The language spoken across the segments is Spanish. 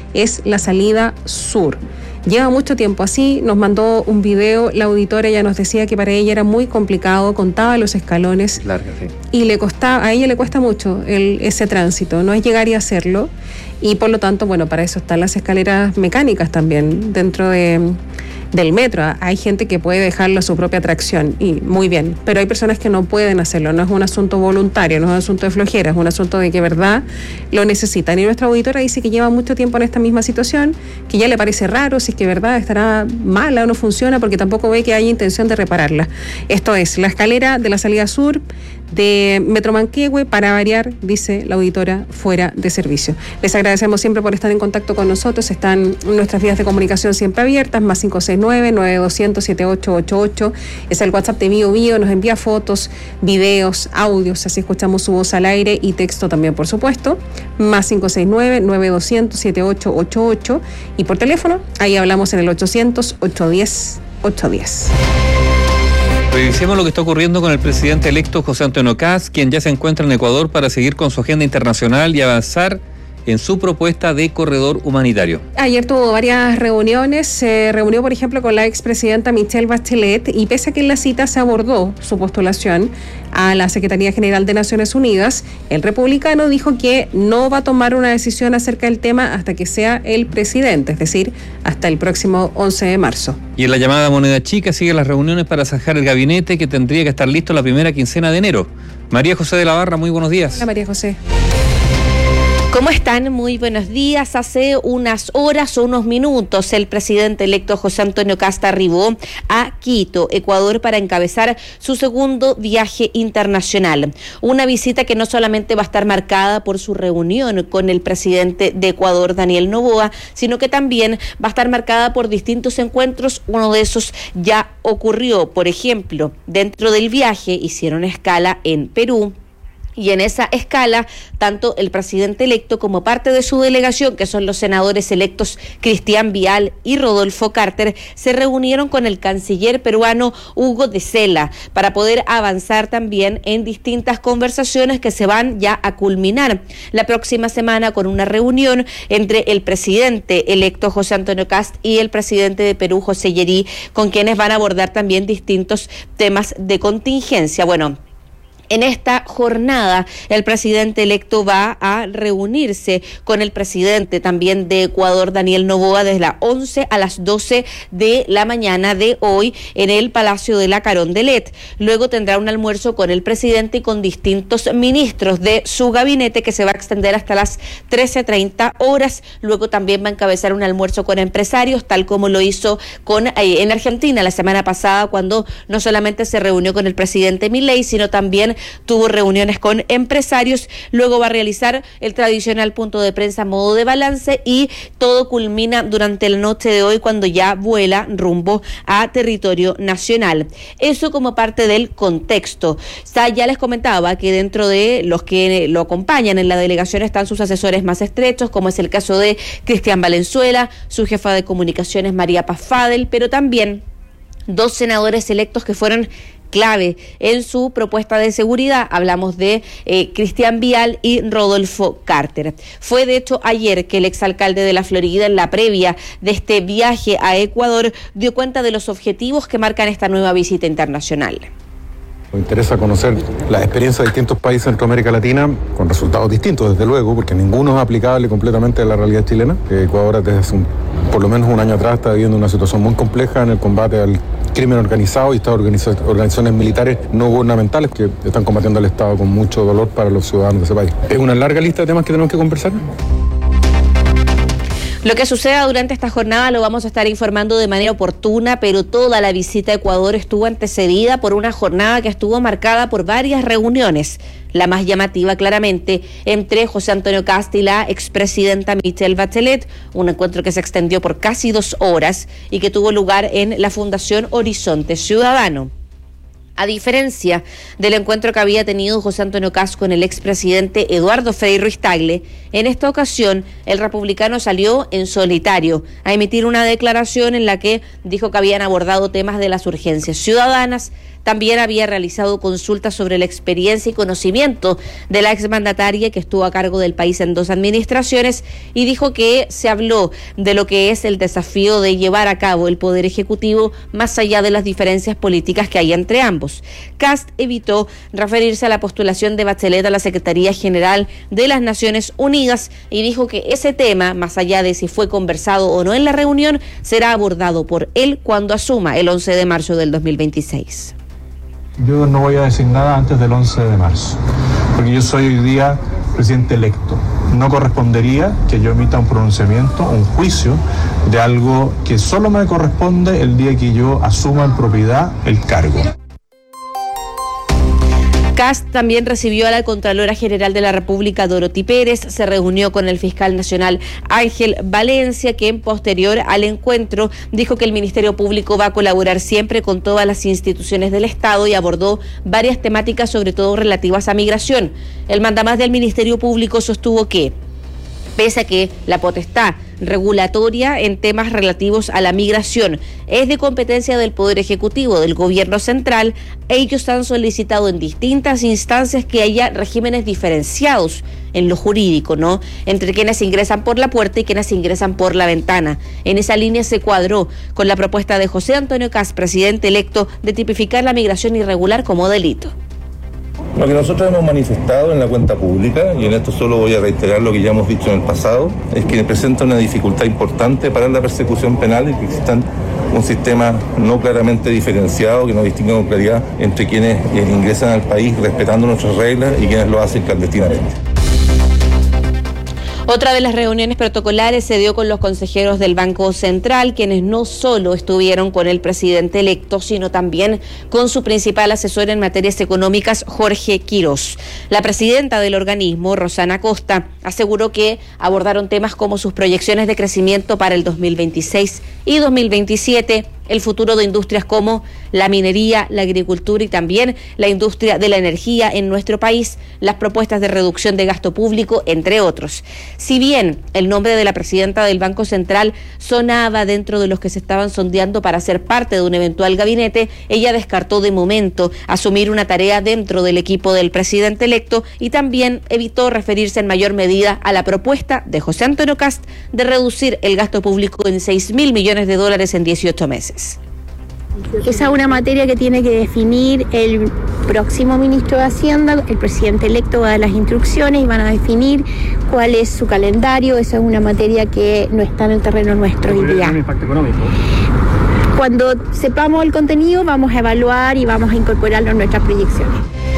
es la salida sur. Lleva mucho tiempo así, nos mandó un video, la auditora ya nos decía que para ella era muy complicado, contaba los escalones. Larga, sí. Y a ella le cuesta mucho ese tránsito, no es llegar y hacerlo. Y por lo tanto, bueno, para eso están las escaleras mecánicas también dentro del metro. Hay gente que puede dejarlo a su propia tracción y muy bien, pero hay personas que no pueden hacerlo. No es un asunto voluntario, no es un asunto de flojera, es un asunto de que verdad lo necesitan. Y nuestra auditora dice que lleva mucho tiempo en esta misma situación, que ya le parece raro si es que verdad estará mala o no funciona, porque tampoco ve que haya intención de repararla. Esto es la escalera de la salida sur de Metro Manquehue, para variar, dice la auditora, fuera de servicio. Les agradecemos siempre por estar en contacto con nosotros. Están nuestras vías de comunicación siempre abiertas, más 569-9200-7888. Es el WhatsApp de Bio Bio, nos envía fotos, videos, audios, así escuchamos su voz al aire, y texto también, por supuesto, más 569-9200-7888. Y por teléfono, ahí hablamos en el 800-810-810. Revisemos lo que está ocurriendo con el presidente electo José Antonio Kast, quien ya se encuentra en Ecuador para seguir con su agenda internacional y avanzar en su propuesta de corredor humanitario. Ayer tuvo varias reuniones, se reunió por ejemplo con la expresidenta Michelle Bachelet, y pese a que en la cita se abordó su postulación a la Secretaría General de Naciones Unidas, el republicano dijo que no va a tomar una decisión acerca del tema hasta que sea el presidente, es decir, hasta el próximo 11 de marzo. Y en la llamada moneda chica siguen las reuniones para zanjar el gabinete, que tendría que estar listo la primera quincena de enero. María José de la Barra, muy buenos días. Hola María José. ¿Cómo están? Muy buenos días. Hace unas horas o unos minutos el presidente electo José Antonio Kast arribó a Quito, Ecuador, para encabezar su segundo viaje internacional. Una visita que no solamente va a estar marcada por su reunión con el presidente de Ecuador, Daniel Noboa, sino que también va a estar marcada por distintos encuentros. Uno de esos ya ocurrió. Por ejemplo, dentro del viaje hicieron escala en Perú. Y en esa escala, tanto el presidente electo como parte de su delegación, que son los senadores electos Cristian Vial y Rodolfo Carter, se reunieron con el canciller peruano Hugo de Sela para poder avanzar también en distintas conversaciones que se van ya a culminar la próxima semana con una reunión entre el presidente electo José Antonio Kast y el presidente de Perú, José Llerí, con quienes van a abordar también distintos temas de contingencia. Bueno, en esta jornada, el presidente electo va a reunirse con el presidente también de Ecuador, Daniel Noboa, desde las 11 a las 12 de la mañana de hoy en el Palacio de la Carondelet. Luego tendrá un almuerzo con el presidente y con distintos ministros de su gabinete, que se va a extender hasta las 13:30 horas. Luego también va a encabezar un almuerzo con empresarios, tal como lo hizo en Argentina la semana pasada, cuando no solamente se reunió con el presidente Milei, sino también tuvo reuniones con empresarios. Luego va a realizar el tradicional punto de prensa a modo de balance, y todo culmina durante la noche de hoy, cuando ya vuela rumbo a territorio nacional. Eso como parte del contexto. Ya les comentaba que dentro de los que lo acompañan en la delegación están sus asesores más estrechos, como es el caso de Cristian Valenzuela, su jefa de comunicaciones María Paz Fadel, pero también dos senadores electos que fueron clave en su propuesta de seguridad. Hablamos de Cristian Vial y Rodolfo Carter. Fue de hecho ayer que el exalcalde de la Florida, en la previa de este viaje a Ecuador, dio cuenta de los objetivos que marcan esta nueva visita internacional. Nos interesa conocer la experiencia de distintos países de Centroamérica Latina, con resultados distintos, desde luego, porque ninguno es aplicable completamente a la realidad chilena. Ecuador desde por lo menos un año atrás está viviendo una situación muy compleja en el combate al crimen organizado, y estas organizaciones militares no gubernamentales que están combatiendo al Estado con mucho dolor para los ciudadanos de ese país. Es una larga lista de temas que tenemos que conversar. Lo que suceda durante esta jornada lo vamos a estar informando de manera oportuna, pero toda la visita a Ecuador estuvo antecedida por una jornada que estuvo marcada por varias reuniones. La más llamativa, claramente, entre José Antonio Kast y la expresidenta Michelle Bachelet, un encuentro que se extendió por casi 2 horas y que tuvo lugar en la Fundación Horizonte Ciudadano. A diferencia del encuentro que había tenido José Antonio Kast con el expresidente Eduardo Frei Ruiz-Tagle, en esta ocasión el republicano salió en solitario a emitir una declaración en la que dijo que habían abordado temas de las urgencias ciudadanas, también había realizado consultas sobre la experiencia y conocimiento de la exmandataria que estuvo a cargo del país en 2 administraciones y dijo que se habló de lo que es el desafío de llevar a cabo el Poder Ejecutivo más allá de las diferencias políticas que hay entre ambos. Kast evitó referirse a la postulación de Bachelet a la Secretaría General de las Naciones Unidas y dijo que ese tema, más allá de si fue conversado o no en la reunión, será abordado por él cuando asuma el 11 de marzo del 2026. Yo no voy a decir nada antes del 11 de marzo, porque yo soy hoy día presidente electo. No correspondería que yo emita un pronunciamiento, un juicio de algo que solo me corresponde el día que yo asuma en propiedad el cargo. Kast también recibió a la Contralora General de la República, Dorothy Pérez, se reunió con el fiscal nacional Ángel Valencia, quien posterior al encuentro dijo que el Ministerio Público va a colaborar siempre con todas las instituciones del Estado y abordó varias temáticas, sobre todo relativas a migración. El mandamás del Ministerio Público sostuvo que, pese a que la potestad regulatoria en temas relativos a la migración es de competencia del Poder Ejecutivo, del Gobierno Central, ellos han solicitado en distintas instancias que haya regímenes diferenciados en lo jurídico, ¿no?, entre quienes ingresan por la puerta y quienes ingresan por la ventana. En esa línea se cuadró con la propuesta de José Antonio Kast, presidente electo, de tipificar la migración irregular como delito. Lo que nosotros hemos manifestado en la cuenta pública, y en esto solo voy a reiterar lo que ya hemos dicho en el pasado, es que presenta una dificultad importante para la persecución penal y que existan un sistema no claramente diferenciado, que no distinga con claridad entre quienes ingresan al país respetando nuestras reglas y quienes lo hacen clandestinamente. Otra de las reuniones protocolares se dio con los consejeros del Banco Central, quienes no solo estuvieron con el presidente electo, sino también con su principal asesor en materias económicas, Jorge Quirós. La presidenta del organismo, Rosana Costa, aseguró que abordaron temas como sus proyecciones de crecimiento para el 2026 y 2027, el futuro de industrias como la minería, la agricultura y también la industria de la energía en nuestro país, las propuestas de reducción de gasto público, entre otros. Si bien el nombre de la presidenta del Banco Central sonaba dentro de los que se estaban sondeando para ser parte de un eventual gabinete, ella descartó de momento asumir una tarea dentro del equipo del presidente electo y también evitó referirse en mayor medida a la propuesta de José Antonio Kast de reducir el gasto público en $6.000 millones en 18 meses. Esa es una materia que tiene que definir el próximo ministro de Hacienda. El presidente electo va a dar las instrucciones y van a definir cuál es su calendario. Esa es una materia que no está en el terreno nuestro hoy día. ¿Un impacto económico? Cuando sepamos el contenido vamos a evaluar y vamos a incorporarlo en nuestras proyecciones.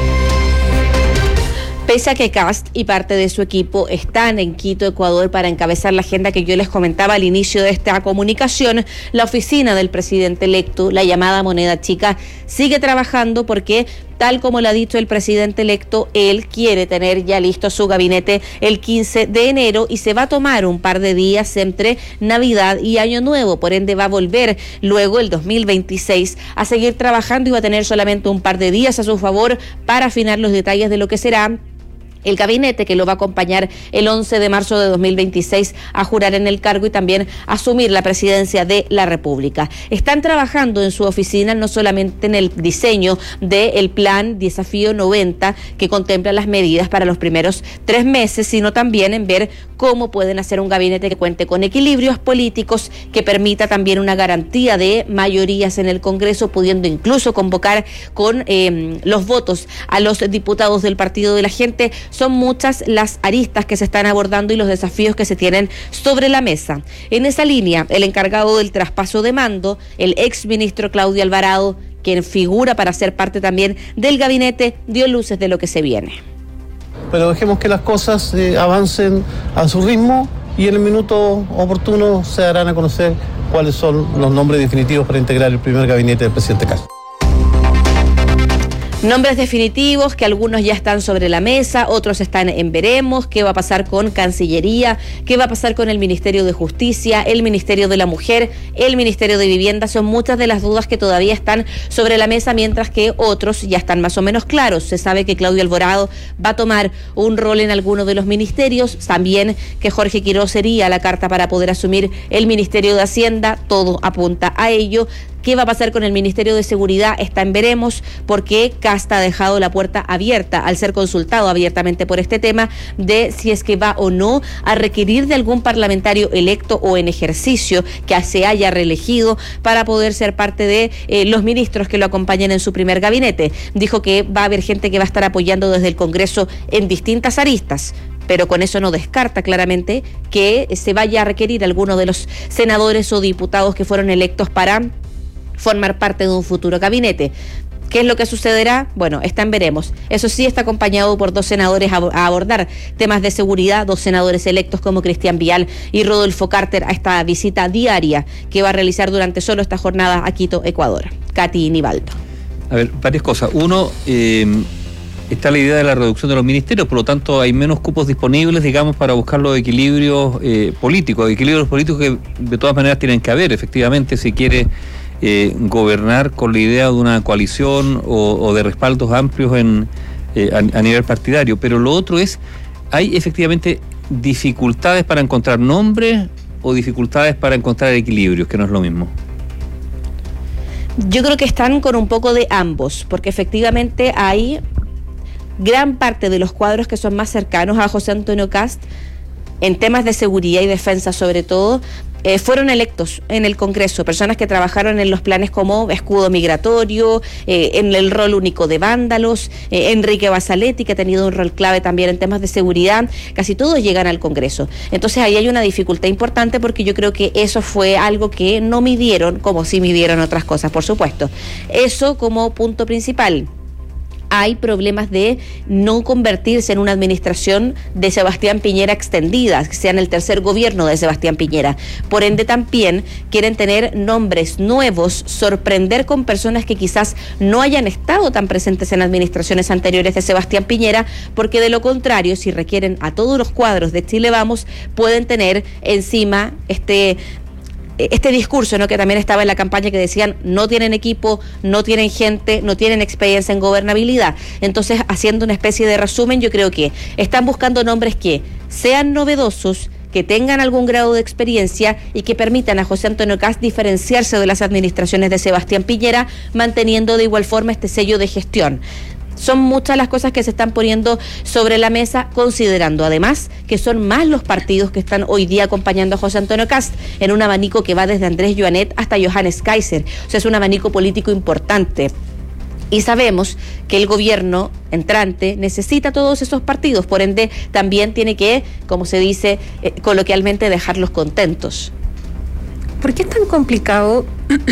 Pese a que Kast y parte de su equipo están en Quito, Ecuador, para encabezar la agenda que yo les comentaba al inicio de esta comunicación, la oficina del presidente electo, la llamada moneda chica, sigue trabajando porque, tal como lo ha dicho el presidente electo, él quiere tener ya listo su gabinete el 15 de enero y se va a tomar un par de días entre Navidad y Año Nuevo. Por ende, va a volver luego el 2026 a seguir trabajando y va a tener solamente un par de días a su favor para afinar los detalles de lo que será el gabinete que lo va a acompañar el 11 de marzo de 2026 a jurar en el cargo y también asumir la presidencia de la República. Están trabajando en su oficina no solamente en el diseño del plan Desafío 90, que contempla las medidas para los primeros 3 meses, sino también en ver cómo pueden hacer un gabinete que cuente con equilibrios políticos, que permita también una garantía de mayorías en el Congreso, pudiendo incluso convocar con los votos a los diputados del Partido de la Gente. Son muchas las aristas que se están abordando y los desafíos que se tienen sobre la mesa. En esa línea, el encargado del traspaso de mando, el exministro Claudio Alvarado, quien figura para ser parte también del gabinete, dio luces de lo que se viene. Pero dejemos que las cosas avancen a su ritmo y en el minuto oportuno se darán a conocer cuáles son los nombres definitivos para integrar el primer gabinete del presidente Kast. Nombres definitivos que algunos ya están sobre la mesa, otros están en veremos, qué va a pasar con Cancillería, qué va a pasar con el Ministerio de Justicia, el Ministerio de la Mujer, el Ministerio de Vivienda. Son muchas de las dudas que todavía están sobre la mesa, mientras que otros ya están más o menos claros. Se sabe que Claudio Alvarado va a tomar un rol en alguno de los ministerios, también que Jorge Quirós sería la carta para poder asumir el Ministerio de Hacienda, todo apunta a ello. ¿Qué va a pasar con el Ministerio de Seguridad? Está en veremos, porque Kast ha dejado la puerta abierta al ser consultado abiertamente por este tema de si es que va o no a requerir de algún parlamentario electo o en ejercicio que se haya reelegido para poder ser parte de los ministros que lo acompañen en su primer gabinete. Dijo que va a haber gente que va a estar apoyando desde el Congreso en distintas aristas, pero con eso no descarta claramente que se vaya a requerir alguno de los senadores o diputados que fueron electos para formar parte de un futuro gabinete. ¿Qué es lo que sucederá? Bueno, está en veremos. Eso sí, está acompañado por 2 senadores a abordar temas de seguridad, 2 senadores electos como Cristian Vial y Rodolfo Carter a esta visita diaria que va a realizar durante solo esta jornada a Quito, Ecuador. Katy Nivaldo. A ver, varias cosas. Uno, está la idea de la reducción de los ministerios, por lo tanto hay menos cupos disponibles, digamos, para buscar los equilibrios políticos que de todas maneras tienen que haber, efectivamente, si quiere gobernar con la idea de una coalición o de respaldos amplios a nivel partidario. Pero lo otro es, ¿hay efectivamente dificultades para encontrar nombres o dificultades para encontrar equilibrios, que no es lo mismo? Yo creo que están con un poco de ambos, porque efectivamente hay gran parte de los cuadros que son más cercanos a José Antonio Kast, en temas de seguridad y defensa sobre todo, fueron electos en el Congreso, personas que trabajaron en los planes como escudo migratorio, en el rol único de vándalos, Enrique Basaletti, que ha tenido un rol clave también en temas de seguridad. Casi todos llegan al Congreso. Entonces ahí hay una dificultad importante, porque yo creo que eso fue algo que no midieron, como sí midieron otras cosas, por supuesto. Eso como punto principal. Hay problemas de no convertirse en una administración de Sebastián Piñera extendida, que sea en el tercer gobierno de Sebastián Piñera. Por ende, también quieren tener nombres nuevos, sorprender con personas que quizás no hayan estado tan presentes en administraciones anteriores de Sebastián Piñera, porque de lo contrario, si requieren a todos los cuadros de Chile Vamos, pueden tener encima este discurso, ¿no?, que también estaba en la campaña, que decían no tienen equipo, no tienen gente, no tienen experiencia en gobernabilidad. Entonces, haciendo una especie de resumen, yo creo que están buscando nombres que sean novedosos, que tengan algún grado de experiencia y que permitan a José Antonio Kast diferenciarse de las administraciones de Sebastián Piñera, manteniendo de igual forma este sello de gestión. Son muchas las cosas que se están poniendo sobre la mesa, considerando además que son más los partidos que están hoy día acompañando a José Antonio Kast, en un abanico que va desde Andrés Joanet hasta Johannes Kaiser. O sea, es un abanico político importante. Y sabemos que el gobierno entrante necesita todos esos partidos, por ende también tiene que, como se dice coloquialmente, dejarlos contentos. ¿Por qué es tan complicado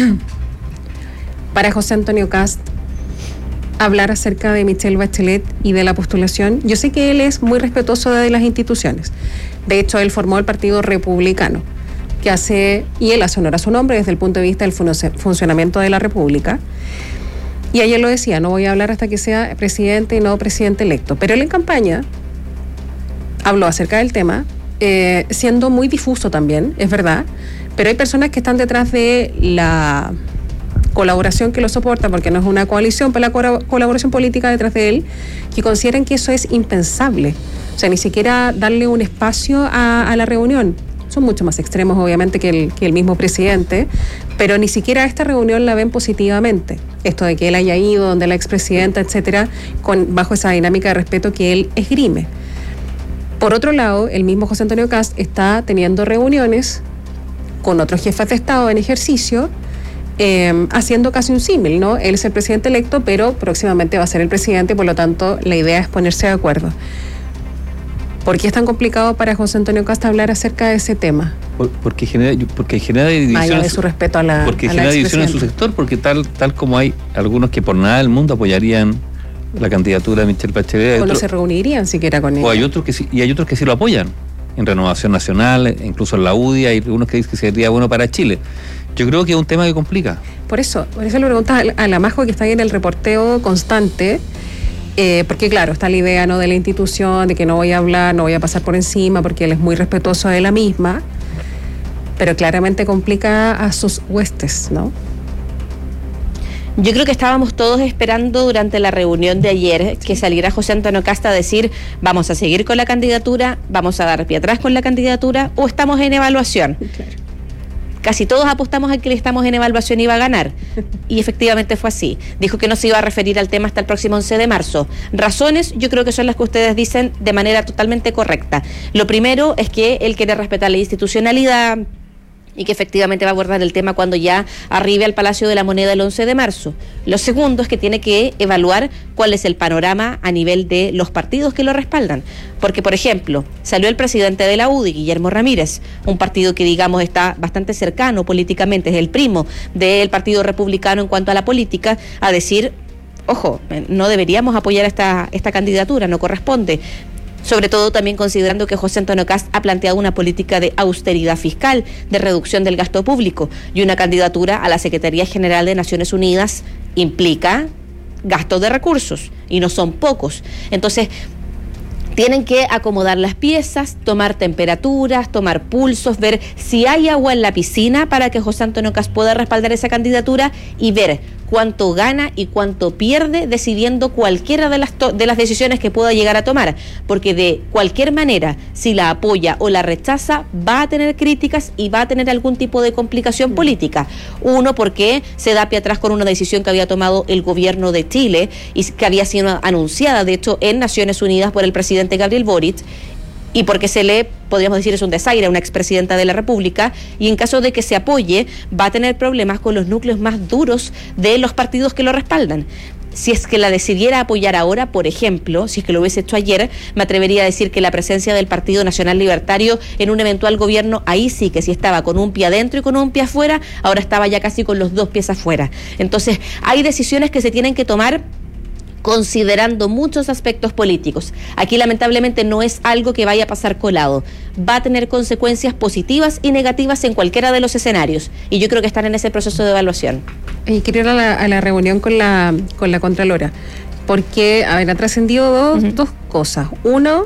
para José Antonio Kast hablar acerca de Michelle Bachelet y de la postulación? Yo sé que él es muy respetuoso de las instituciones. De hecho, él formó el Partido Republicano, y él hace honor a su nombre desde el punto de vista del funcionamiento de la República. Y ayer lo decía, no voy a hablar hasta que sea presidente y no presidente electo. Pero él en campaña habló acerca del tema, siendo muy difuso también, es verdad, pero hay personas que están detrás de la colaboración que lo soporta, porque no es una coalición, pero la colaboración política detrás de él, que consideran que eso es impensable. O sea, ni siquiera darle un espacio a la reunión. Son mucho más extremos, obviamente, que el mismo presidente, pero ni siquiera esta reunión la ven positivamente. Esto de que él haya ido donde la expresidenta, etcétera, bajo esa dinámica de respeto que él esgrime. Por otro lado, el mismo José Antonio Kast está teniendo reuniones con otros jefes de Estado en ejercicio, haciendo casi un símil, ¿no? Él es el presidente electo, pero próximamente va a ser el presidente, por lo tanto, la idea es ponerse de acuerdo. ¿Por qué es tan complicado para José Antonio Kast hablar acerca de ese tema? Porque genera división. Vaya de su respeto a la Porque genera división en su sector, porque tal como hay algunos que por nada del mundo apoyarían la candidatura de Michelle Bachelet. O no se reunirían siquiera con ella. O hay otros que sí, y hay otros que sí lo apoyan. En Renovación Nacional, incluso en la UDI, hay algunos que dicen que sería bueno para Chile. Yo creo que es un tema que complica. Por eso le preguntas a la Majo, que está ahí en el reporteo constante, porque claro, está la idea, ¿no?, de la institución, de que no voy a hablar, no voy a pasar por encima, porque él es muy respetuoso de la misma, pero claramente complica a sus huestes, ¿no? Yo creo que estábamos todos esperando durante la reunión de ayer que saliera José Antonio Kast a decir: vamos a seguir con la candidatura, vamos a dar pie atrás con la candidatura, o estamos en evaluación. Claro. casi todos apostamos a que le estamos en evaluación iba a ganar. Y efectivamente fue así. Dijo que no se iba a referir al tema hasta el próximo 11 de marzo. Razones, yo creo que son las que ustedes dicen de manera totalmente correcta. Lo primero es que él quiere respetar la institucionalidad y que efectivamente va a abordar el tema cuando ya arribe al Palacio de la Moneda el 11 de marzo. Lo segundo es que tiene que evaluar cuál es el panorama a nivel de los partidos que lo respaldan. Porque, por ejemplo, salió el presidente de la UDI, Guillermo Ramírez, un partido que, digamos, está bastante cercano políticamente, es el primo del Partido Republicano en cuanto a la política, a decir, ojo, no deberíamos apoyar esta candidatura, no corresponde. Sobre todo también considerando que José Antonio Kast ha planteado una política de austeridad fiscal, de reducción del gasto público, y una candidatura a la Secretaría General de Naciones Unidas implica gasto de recursos, y no son pocos. Entonces, tienen que acomodar las piezas, tomar temperaturas, tomar pulsos, ver si hay agua en la piscina para que José Antonio Kast pueda respaldar esa candidatura y ver cuánto gana y cuánto pierde decidiendo cualquiera de las decisiones que pueda llegar a tomar, porque de cualquier manera, si la apoya o la rechaza, va a tener críticas y va a tener algún tipo de complicación política. Uno, porque se da pie atrás con una decisión que había tomado el gobierno de Chile y que había sido anunciada, de hecho, en Naciones Unidas por el presidente Gabriel Boric, y porque podríamos decir, es un desaire a una expresidenta de la República, y en caso de que se apoye, va a tener problemas con los núcleos más duros de los partidos que lo respaldan. Si es que la decidiera apoyar ahora, por ejemplo, si es que lo hubiese hecho ayer, me atrevería a decir que la presencia del Partido Nacional Libertario en un eventual gobierno, ahí sí que si estaba con un pie adentro y con un pie afuera, ahora estaba ya casi con los dos pies afuera. Entonces, hay decisiones que se tienen que tomar considerando muchos aspectos políticos. Aquí lamentablemente no es algo que vaya a pasar colado. Va a tener consecuencias positivas y negativas en cualquiera de los escenarios. Y yo creo que están en ese proceso de evaluación. Y quiero ir a la reunión con la Contralora, porque ha trascendido dos cosas. Uno,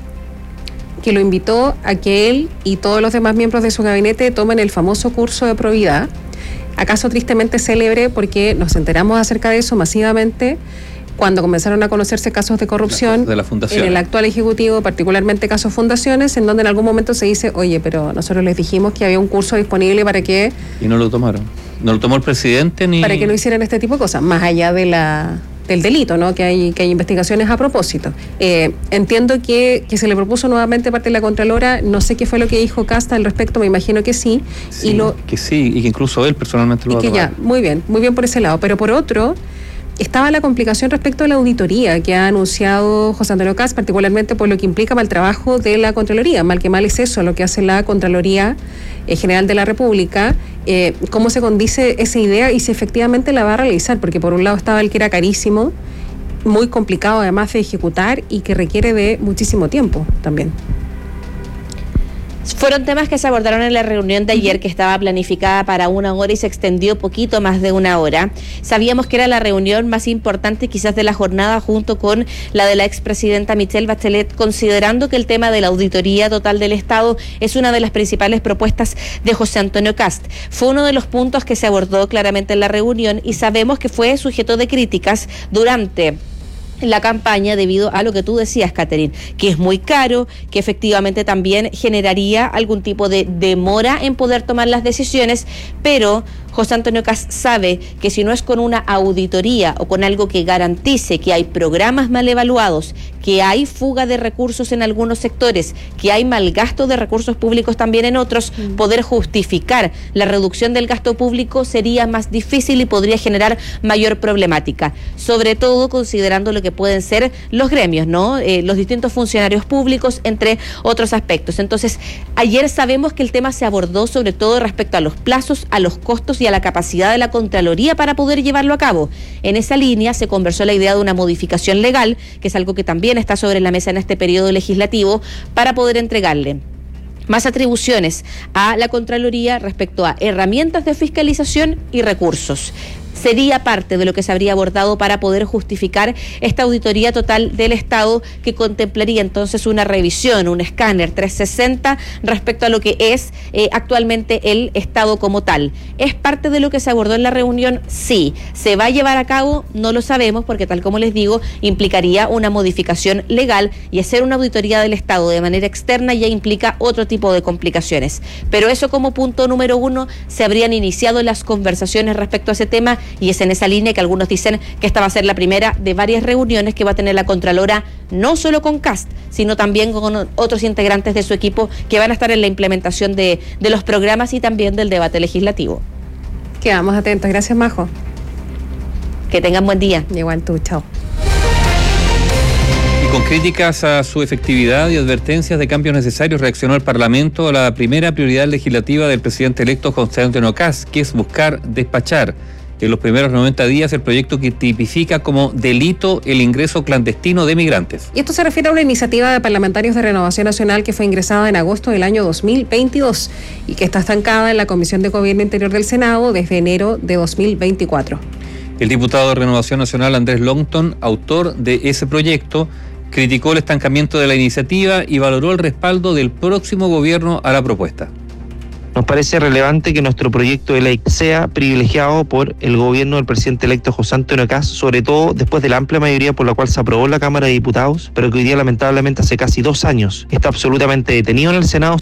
que lo invitó a que él y todos los demás miembros de su gabinete tomen el famoso curso de probidad. Acaso tristemente célebre, porque nos enteramos acerca de eso masivamente cuando comenzaron a conocerse casos de corrupción de la fundación, en el actual Ejecutivo, particularmente casos fundaciones, en donde en algún momento se dice, oye, pero nosotros les dijimos que había un curso disponible para que... Y no lo tomaron. No lo tomó el presidente ni... Para que no hicieran este tipo de cosas, más allá de del delito, ¿no? Que hay investigaciones a propósito. Entiendo que se le propuso nuevamente parte de la Contralora, no sé qué fue lo que dijo Kast al respecto, me imagino que sí. Sí, que sí, y que incluso él personalmente lo va a tomar. Ya, muy bien por ese lado. Pero por otro, estaba la complicación respecto a la auditoría que ha anunciado José Antonio Kast, particularmente por lo que implica para el trabajo de la Contraloría. Mal que mal es eso, lo que hace la Contraloría General de la República. ¿Cómo se condice esa idea y si efectivamente la va a realizar? Porque por un lado estaba el que era carísimo, muy complicado además de ejecutar y que requiere de muchísimo tiempo también. Fueron temas que se abordaron en la reunión de ayer, que estaba planificada para 1 hora y se extendió poquito más de 1 hora. Sabíamos que era la reunión más importante quizás de la jornada, junto con la de la expresidenta Michelle Bachelet, considerando que el tema de la auditoría total del Estado es una de las principales propuestas de José Antonio Kast. Fue uno de los puntos que se abordó claramente en la reunión y sabemos que fue sujeto de críticas durante la campaña debido a lo que tú decías, Catherine, que es muy caro, que efectivamente también generaría algún tipo de demora en poder tomar las decisiones, pero José Antonio Kast sabe que si no es con una auditoría o con algo que garantice que hay programas mal evaluados, que hay fuga de recursos en algunos sectores, que hay mal gasto de recursos públicos también en otros, poder justificar la reducción del gasto público sería más difícil y podría generar mayor problemática, sobre todo considerando lo que pueden ser los gremios, ¿no? Los distintos funcionarios públicos, entre otros aspectos. Entonces, ayer sabemos que el tema se abordó sobre todo respecto a los plazos, a los costos y a la capacidad de la Contraloría para poder llevarlo a cabo. En esa línea se conversó la idea de una modificación legal, que es algo que también está sobre la mesa en este periodo legislativo, para poder entregarle más atribuciones a la Contraloría respecto a herramientas de fiscalización y recursos. sería parte de lo que se habría abordado para poder justificar esta auditoría total del Estado, que contemplaría entonces una revisión, un escáner 360 respecto a lo que es actualmente el Estado como tal. ¿Es parte de lo que se abordó en la reunión? Sí. ¿Se va a llevar a cabo? No lo sabemos, porque tal como les digo, implicaría una modificación legal, y hacer una auditoría del Estado de manera externa ya implica otro tipo de complicaciones. Pero eso como punto número uno, se habrían iniciado las conversaciones respecto a ese tema, y es en esa línea que algunos dicen que esta va a ser la primera de varias reuniones que va a tener la Contralora, no solo con Kast, sino también con otros integrantes de su equipo que van a estar en la implementación de los programas y también del debate legislativo. Quedamos atentos. Gracias, Majo. Que tengan buen día. Igual tú, chao. Y con críticas a su efectividad y advertencias de cambios necesarios, reaccionó el Parlamento a la primera prioridad legislativa del presidente electo José Antonio Kast, que es buscar despachar en los primeros 90 días el proyecto que tipifica como delito el ingreso clandestino de migrantes. Y esto se refiere a una iniciativa de parlamentarios de Renovación Nacional que fue ingresada en agosto del año 2022 y que está estancada en la Comisión de Gobierno Interior del Senado desde enero de 2024. El diputado de Renovación Nacional, Andrés Longton, autor de ese proyecto, criticó el estancamiento de la iniciativa y valoró el respaldo del próximo gobierno a la propuesta. Nos parece relevante que nuestro proyecto de ley sea privilegiado por el gobierno del presidente electo José Antonio Kast, sobre todo después de la amplia mayoría por la cual se aprobó en la Cámara de Diputados, pero que hoy día lamentablemente hace casi 2 años está absolutamente detenido en el Senado.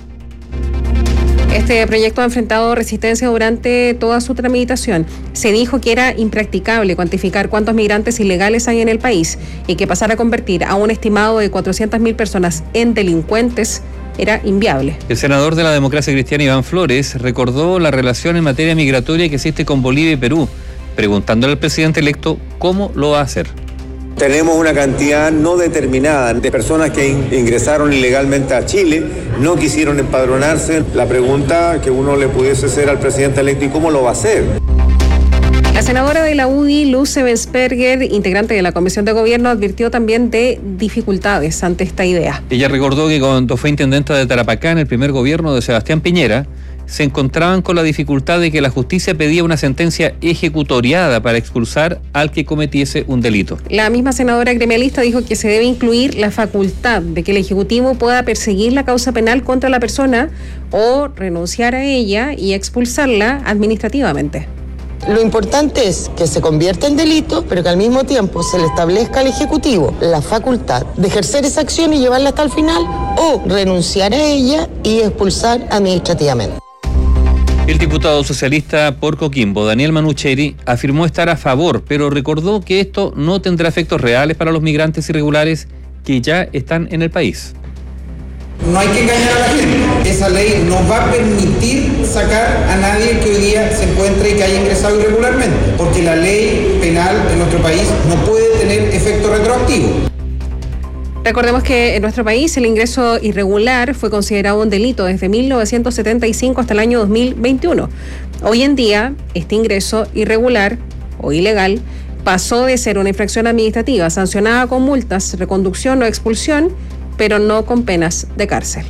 Este proyecto ha enfrentado resistencia durante toda su tramitación. Se dijo que era impracticable cuantificar cuántos migrantes ilegales hay en el país y que pasar a convertir a un estimado de 400.000 personas en delincuentes era inviable. El senador de la Democracia Cristiana, Iván Flores, recordó la relación en materia migratoria que existe con Bolivia y Perú, preguntándole al presidente electo cómo lo va a hacer. Tenemos una cantidad no determinada de personas que ingresaron ilegalmente a Chile, no quisieron empadronarse. La pregunta que uno le pudiese hacer al presidente electo, ¿y cómo lo va a hacer? La senadora de la UDI, Luz Ebensperger, integrante de la Comisión de Gobierno, advirtió también de dificultades ante esta idea. Ella recordó que cuando fue intendenta de Tarapacá en el primer gobierno de Sebastián Piñera, se encontraban con la dificultad de que la justicia pedía una sentencia ejecutoriada para expulsar al que cometiese un delito. La misma senadora gremialista dijo que se debe incluir la facultad de que el Ejecutivo pueda perseguir la causa penal contra la persona o renunciar a ella y expulsarla administrativamente. Lo importante es que se convierta en delito, pero que al mismo tiempo se le establezca al Ejecutivo la facultad de ejercer esa acción y llevarla hasta el final, o renunciar a ella y expulsar administrativamente. El diputado socialista por Coquimbo, Daniel Manucheri, afirmó estar a favor, pero recordó que esto no tendrá efectos reales para los migrantes irregulares que ya están en el país. No hay que engañar a la gente. Esa ley no va a permitir sacar a nadie que hoy día se encuentre y que haya ingresado irregularmente, porque la ley penal de nuestro país no puede tener efecto retroactivo. Recordemos que en nuestro país el ingreso irregular fue considerado un delito desde 1975 hasta el año 2021. Hoy en día, este ingreso irregular o ilegal pasó de ser una infracción administrativa sancionada con multas, reconducción o expulsión, pero no con penas de cárcel.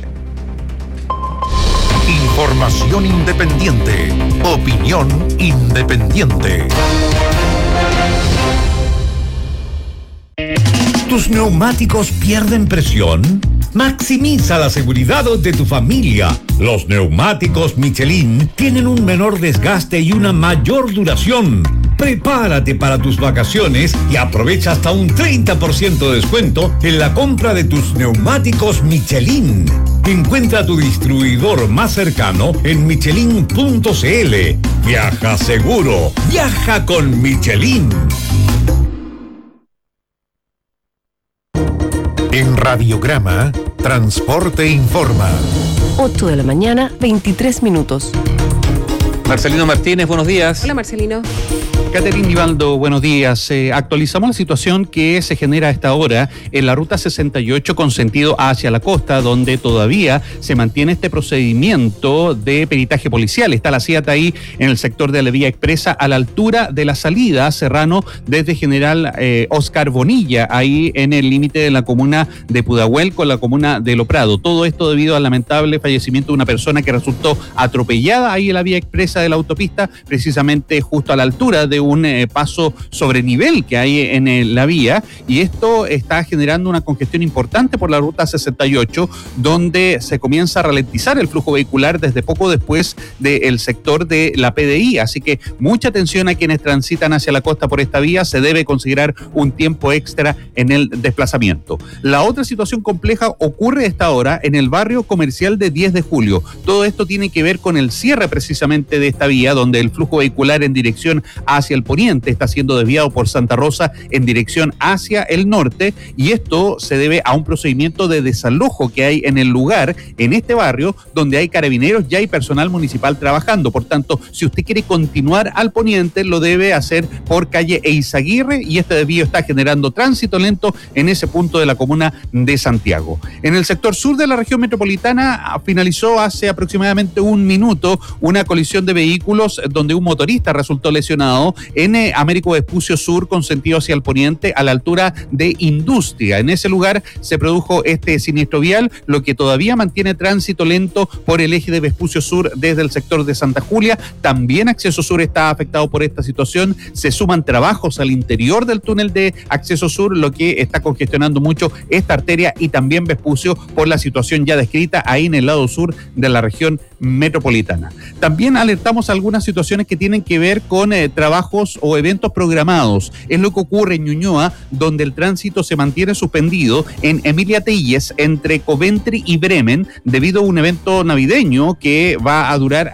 Información independiente. Opinión independiente. ¿Tus neumáticos pierden presión? Maximiza la seguridad de tu familia. Los neumáticos Michelin tienen un menor desgaste y una mayor duración. Prepárate para tus vacaciones y aprovecha hasta un 30% de descuento en la compra de tus neumáticos Michelin. Encuentra tu distribuidor más cercano en michelin.cl. Viaja seguro. Viaja con Michelin. En Radiograma, Transporte Informa. 8 de la mañana, 23 minutos. Marcelino Martínez, buenos días. Hola, Marcelino. Caterina Nivaldo, buenos días. Actualizamos la situación que se genera a esta hora en la ruta 68 con sentido hacia la costa, donde todavía se mantiene este procedimiento de peritaje policial. Está la CIAT ahí en el sector de la vía expresa a la altura de la salida Serrano desde General Oscar Bonilla, ahí en el límite de la comuna de Pudahuel con la comuna de Loprado. Todo esto debido al lamentable fallecimiento de una persona que resultó atropellada ahí en la vía expresa de la autopista, precisamente justo a la altura de de un paso sobre nivel que hay en la vía, y esto está generando una congestión importante por la ruta 68, donde se comienza a ralentizar el flujo vehicular desde poco después del sector de la PDI. Así que mucha atención a quienes transitan hacia la costa por esta vía. Se debe considerar un tiempo extra en el desplazamiento. La otra situación compleja ocurre a esta hora en el barrio comercial de 10 de julio. Todo esto tiene que ver con el cierre precisamente de esta vía, donde el flujo vehicular en dirección hacia el poniente está siendo desviado por Santa Rosa en dirección hacia el norte, y esto se debe a un procedimiento de desalojo que hay en el lugar, en este barrio, donde hay carabineros, ya hay personal municipal trabajando. Por tanto, si usted quiere continuar al poniente, lo debe hacer por calle Eizaguirre, y este desvío está generando tránsito lento en ese punto de la comuna de Santiago. En el sector sur de la región metropolitana finalizó hace aproximadamente un minuto una colisión de vehículos donde un motorista resultó lesionado en Américo Vespucio Sur con sentido hacia el poniente a la altura de Industria. En ese lugar se produjo este siniestro vial, lo que todavía mantiene tránsito lento por el eje de Vespucio Sur desde el sector de Santa Julia. También Acceso Sur está afectado por esta situación. Se suman trabajos al interior del túnel de Acceso Sur, lo que está congestionando mucho esta arteria, y también Vespucio por la situación ya descrita ahí en el lado sur de la región metropolitana. También alertamos algunas situaciones que tienen que ver con trabajos o eventos programados. Es lo que ocurre en Ñuñoa, donde el tránsito se mantiene suspendido en Emilia Telles entre Coventry y Bremen debido a un evento navideño que va a durar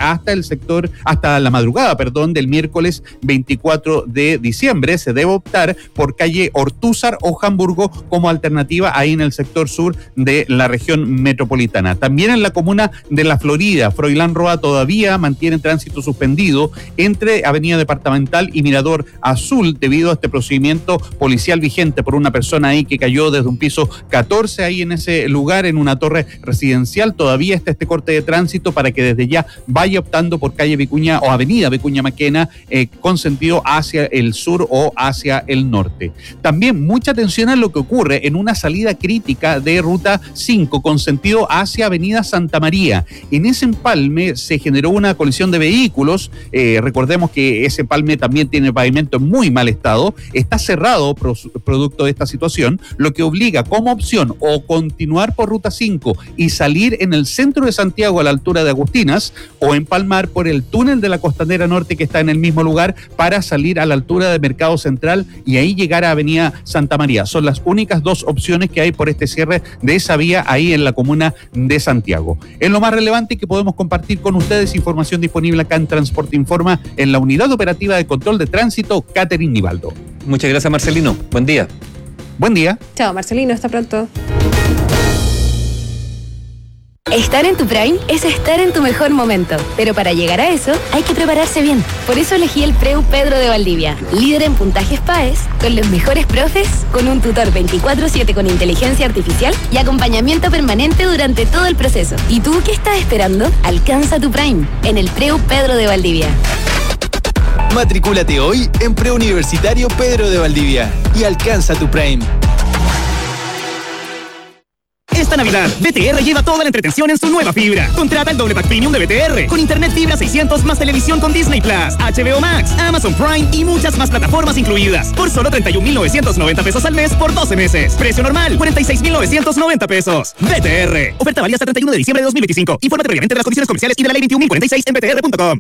hasta la madrugada del miércoles 24 de diciembre. Se debe optar por calle Ortúzar o Hamburgo como alternativa ahí en el sector sur de la región metropolitana. También en la comuna de La Florida, Froilán Roa todavía mantiene tránsito suspendido entre Avenida Departamental y Mirador Azul debido a este procedimiento policial vigente por una persona ahí que cayó desde un piso 14 ahí en ese lugar, en una torre residencial. Todavía está este corte de tránsito para que desde ya vaya optando por calle Vicuña o Avenida Vicuña Maquena con sentido hacia el sur o hacia el norte. También mucha atención a lo que ocurre en una salida crítica de ruta 5 con sentido hacia Avenida Santa María. En ese empalme se generó una colisión de vehículos. Recordemos que ese empalme también tiene pavimento en muy mal estado. Está cerrado producto de esta situación, lo que obliga como opción o continuar por ruta 5 y salir en el centro de Santiago a la altura de Agustinas, o empalmar por el túnel de la Costanera Norte que está en el mismo lugar para salir a la altura de Mercado Central y ahí llegar a Avenida Santa María. Son las únicas dos opciones que hay por este cierre de esa vía ahí en la comuna de Santiago. Es lo más relevante que podemos compartir con ustedes. Información disponible acá en Transporte Informa en la Unidad Operativa de Control de Tránsito, Catherine Nivaldo. Muchas gracias, Marcelino. Buen día. Buen día. Chao, Marcelino. Hasta pronto. Estar en tu Prime es estar en tu mejor momento, pero para llegar a eso hay que prepararse bien. Por eso elegí el Preu Pedro de Valdivia, líder en puntajes PAES, con los mejores profes, con un tutor 24/7 con inteligencia artificial y acompañamiento permanente durante todo el proceso. ¿Y tú qué estás esperando? Alcanza tu Prime en el Preu Pedro de Valdivia. Matricúlate hoy en Preuniversitario Pedro de Valdivia y alcanza tu Prime. Esta Navidad, BTR lleva toda la entretención en su nueva fibra. Contrata el doble pack premium de BTR con internet fibra 600 más televisión con Disney Plus, HBO Max, Amazon Prime y muchas más plataformas incluidas. Por solo 31,990 pesos al mes por 12 meses. Precio normal, 46,990 pesos. BTR. Oferta válida hasta 31 de diciembre de 2025. Infórmate previamente de las condiciones comerciales y de la ley 21.046 en btr.com.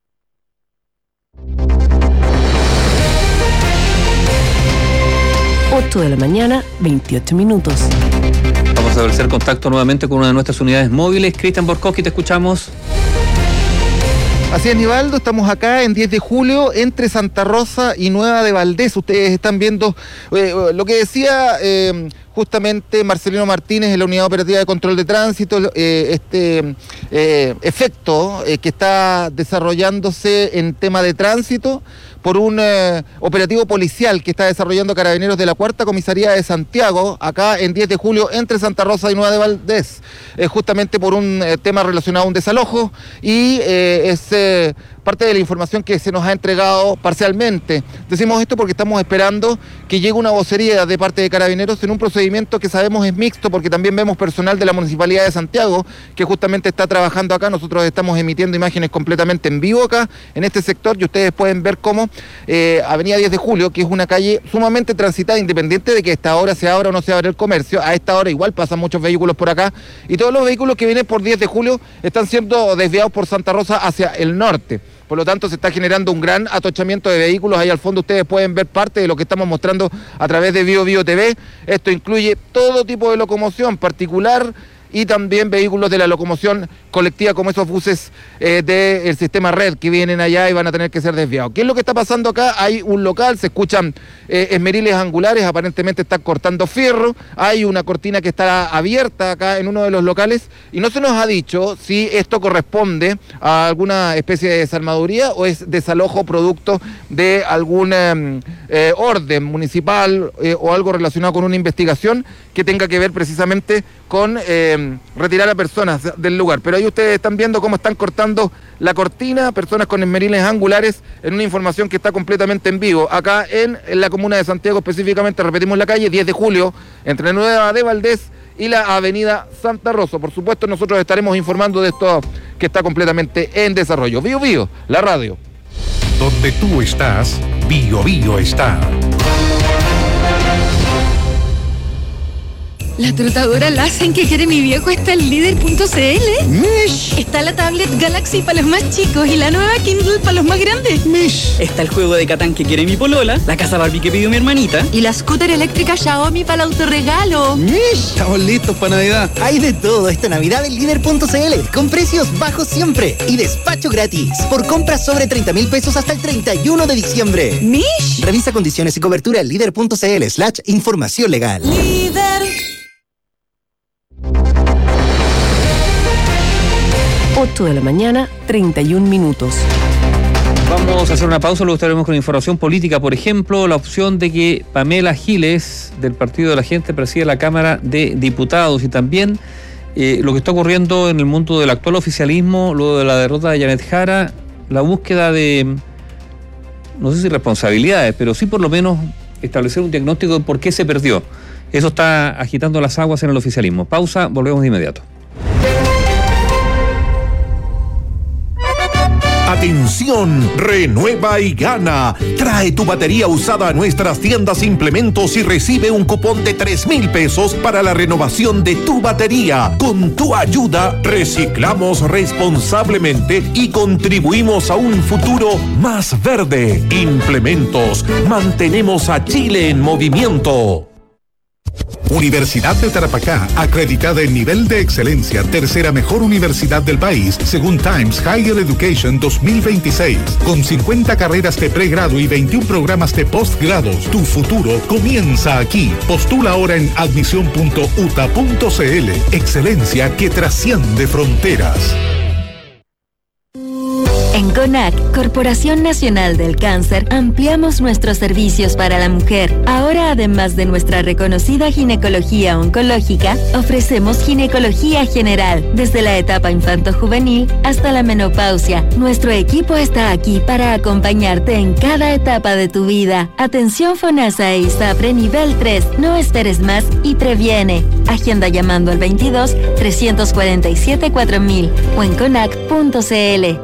De la mañana, 28 minutos. Vamos a establecer contacto nuevamente con una de nuestras unidades móviles. Cristian Borkowski, te escuchamos. Así es, Nivaldo, estamos acá en 10 de julio entre Santa Rosa y Nueva de Valdés. Ustedes están viendo lo que decía justamente Marcelino Martínez en la Unidad Operativa de Control de Tránsito, este efecto que está desarrollándose en tema de tránsito por un operativo policial que está desarrollando Carabineros de la Cuarta Comisaría de Santiago, acá en 10 de julio, entre Santa Rosa y Nueva de Valdés, justamente por un tema relacionado a un desalojo, y es parte de la información que se nos ha entregado parcialmente. Decimos esto porque estamos esperando que llegue una vocería de parte de Carabineros en un procedimiento que sabemos es mixto, porque también vemos personal de la Municipalidad de Santiago que justamente está trabajando acá. Nosotros estamos emitiendo imágenes completamente en vivo acá, en este sector, y ustedes pueden ver cómo Avenida 10 de Julio, que es una calle sumamente transitada, independiente de que a esta hora se abra o no se abra el comercio, a esta hora igual pasan muchos vehículos por acá, y todos los vehículos que vienen por 10 de Julio están siendo desviados por Santa Rosa hacia el norte. Por lo tanto, se está generando un gran atochamiento de vehículos. Ahí al fondo ustedes pueden ver parte de lo que estamos mostrando a través de Bio TV. Esto incluye todo tipo de locomoción particular y también vehículos de la locomoción colectiva, como esos buses del sistema Red que vienen allá y van a tener que ser desviados. ¿Qué es lo que está pasando acá? Hay un local, se escuchan esmeriles angulares, aparentemente están cortando fierro, hay una cortina que está abierta acá en uno de los locales y no se nos ha dicho si esto corresponde a alguna especie de desarmaduría o es desalojo producto de algún orden municipal o algo relacionado con una investigación que tenga que ver precisamente con retirar a personas del lugar. Pero ahí ustedes están viendo cómo están cortando la cortina, personas con esmeriles angulares, en una información que está completamente en vivo. Acá en la comuna de Santiago, específicamente, repetimos la calle 10 de Julio, entre Nueva de Valdés y la avenida Santa Rosa. Por supuesto, nosotros estaremos informando de esto que está completamente en desarrollo. Bio, la radio. Donde tú estás, Bio está. La trotadora Lassen que quiere mi viejo está en líder.cl. Mish. Está la tablet Galaxy para los más chicos y la nueva Kindle para los más grandes. Mish. Está el juego de Catán que quiere mi polola, la casa Barbie que pidió mi hermanita. Y la scooter eléctrica Xiaomi para el autorregalo. Mish. Estamos listos para Navidad. Hay de todo esta Navidad en líder.cl, con precios bajos siempre y despacho gratis. Por compras sobre 30,000 pesos hasta el 31 de diciembre. Mish. Revisa condiciones y cobertura en líder.cl/información legal. Líder. 8 de la mañana, 31 minutos. Vamos a hacer una pausa, luego estaremos con información política. Por ejemplo, la opción de que Pamela Giles, del Partido de la Gente, presida la Cámara de Diputados, y también lo que está ocurriendo en el mundo del actual oficialismo, luego de la derrota de Janet Jara, la búsqueda de, no sé si responsabilidades, pero sí por lo menos establecer un diagnóstico de por qué se perdió. Eso está agitando las aguas en el oficialismo. Pausa, volvemos de inmediato. Atención, renueva y gana. Trae tu batería usada a nuestras tiendas Implementos y recibe un cupón de 3,000 pesos para la renovación de tu batería. Con tu ayuda, reciclamos responsablemente y contribuimos a un futuro más verde. Implementos, mantenemos a Chile en movimiento. Universidad de Tarapacá, acreditada en nivel de excelencia, tercera mejor universidad del país, según Times Higher Education 2026. Con 50 carreras de pregrado y 21 programas de postgrados, tu futuro comienza aquí. Postula ahora en admisión.uta.cl. Excelencia que trasciende fronteras. En CONAC, Corporación Nacional del Cáncer, ampliamos nuestros servicios para la mujer. Ahora, además de nuestra reconocida ginecología oncológica, ofrecemos ginecología general, desde la etapa infanto-juvenil hasta la menopausia. Nuestro equipo está aquí para acompañarte en cada etapa de tu vida. Atención FONASA e ISAPRE nivel 3. No esperes más y previene. Agenda llamando al 22 347 4000 o en conac.cl.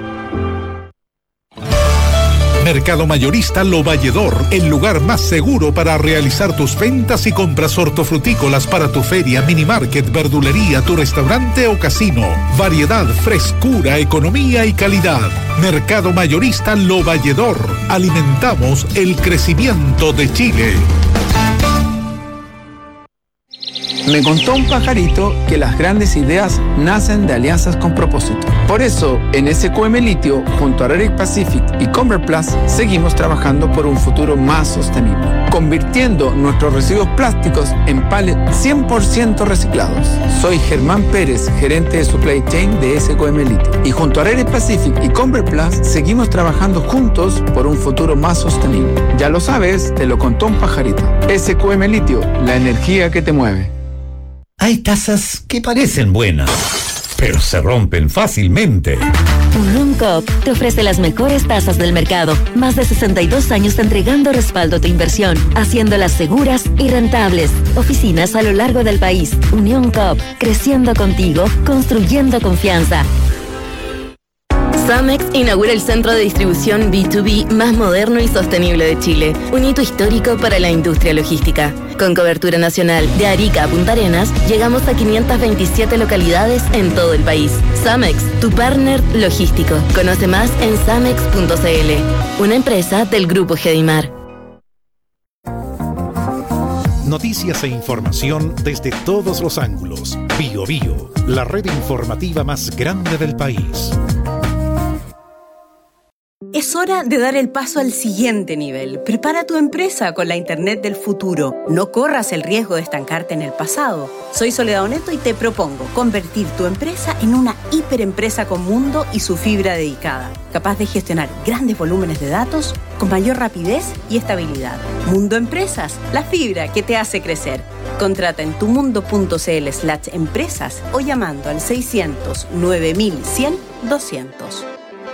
Mercado Mayorista Lo Valledor, el lugar más seguro para realizar tus ventas y compras hortofrutícolas para tu feria, mini market, verdulería, tu restaurante o casino. Variedad, frescura, economía y calidad. Mercado Mayorista Lo Valledor. Alimentamos el crecimiento de Chile. Me contó un pajarito que las grandes ideas nacen de alianzas con propósito. Por eso, en SQM Litio, junto a Raric Pacific y Convert Plus, seguimos trabajando por un futuro más sostenible, convirtiendo nuestros residuos plásticos en pallets 100% reciclados. Soy Germán Pérez, gerente de Supply Chain de SQM Litio. Y junto a Raric Pacific y Convert Plus, seguimos trabajando juntos por un futuro más sostenible. Ya lo sabes, te lo contó un pajarito. SQM Litio, la energía que te mueve. Hay tazas que parecen buenas, pero se rompen fácilmente. Unión Coop te ofrece las mejores tasas del mercado. Más de 62 años entregando respaldo a tu inversión, haciéndolas seguras y rentables. Oficinas a lo largo del país. Unión Coop, creciendo contigo, construyendo confianza. Samex inaugura el centro de distribución B2B más moderno y sostenible de Chile, un hito histórico para la industria logística. Con cobertura nacional de Arica a Punta Arenas, llegamos a 527 localidades en todo el país. Samex, tu partner logístico. Conoce más en samex.cl, una empresa del Grupo Gedimar. Noticias e información desde todos los ángulos. BioBio, la red informativa más grande del país. Es hora de dar el paso al siguiente nivel. Prepara tu empresa con la Internet del futuro. No corras el riesgo de estancarte en el pasado. Soy Soledad Oneto y te propongo convertir tu empresa en una hiperempresa con Mundo y su fibra dedicada, capaz de gestionar grandes volúmenes de datos con mayor rapidez y estabilidad. Mundo Empresas, la fibra que te hace crecer. Contrata en tumundo.cl/empresas o llamando al 600 9100 200.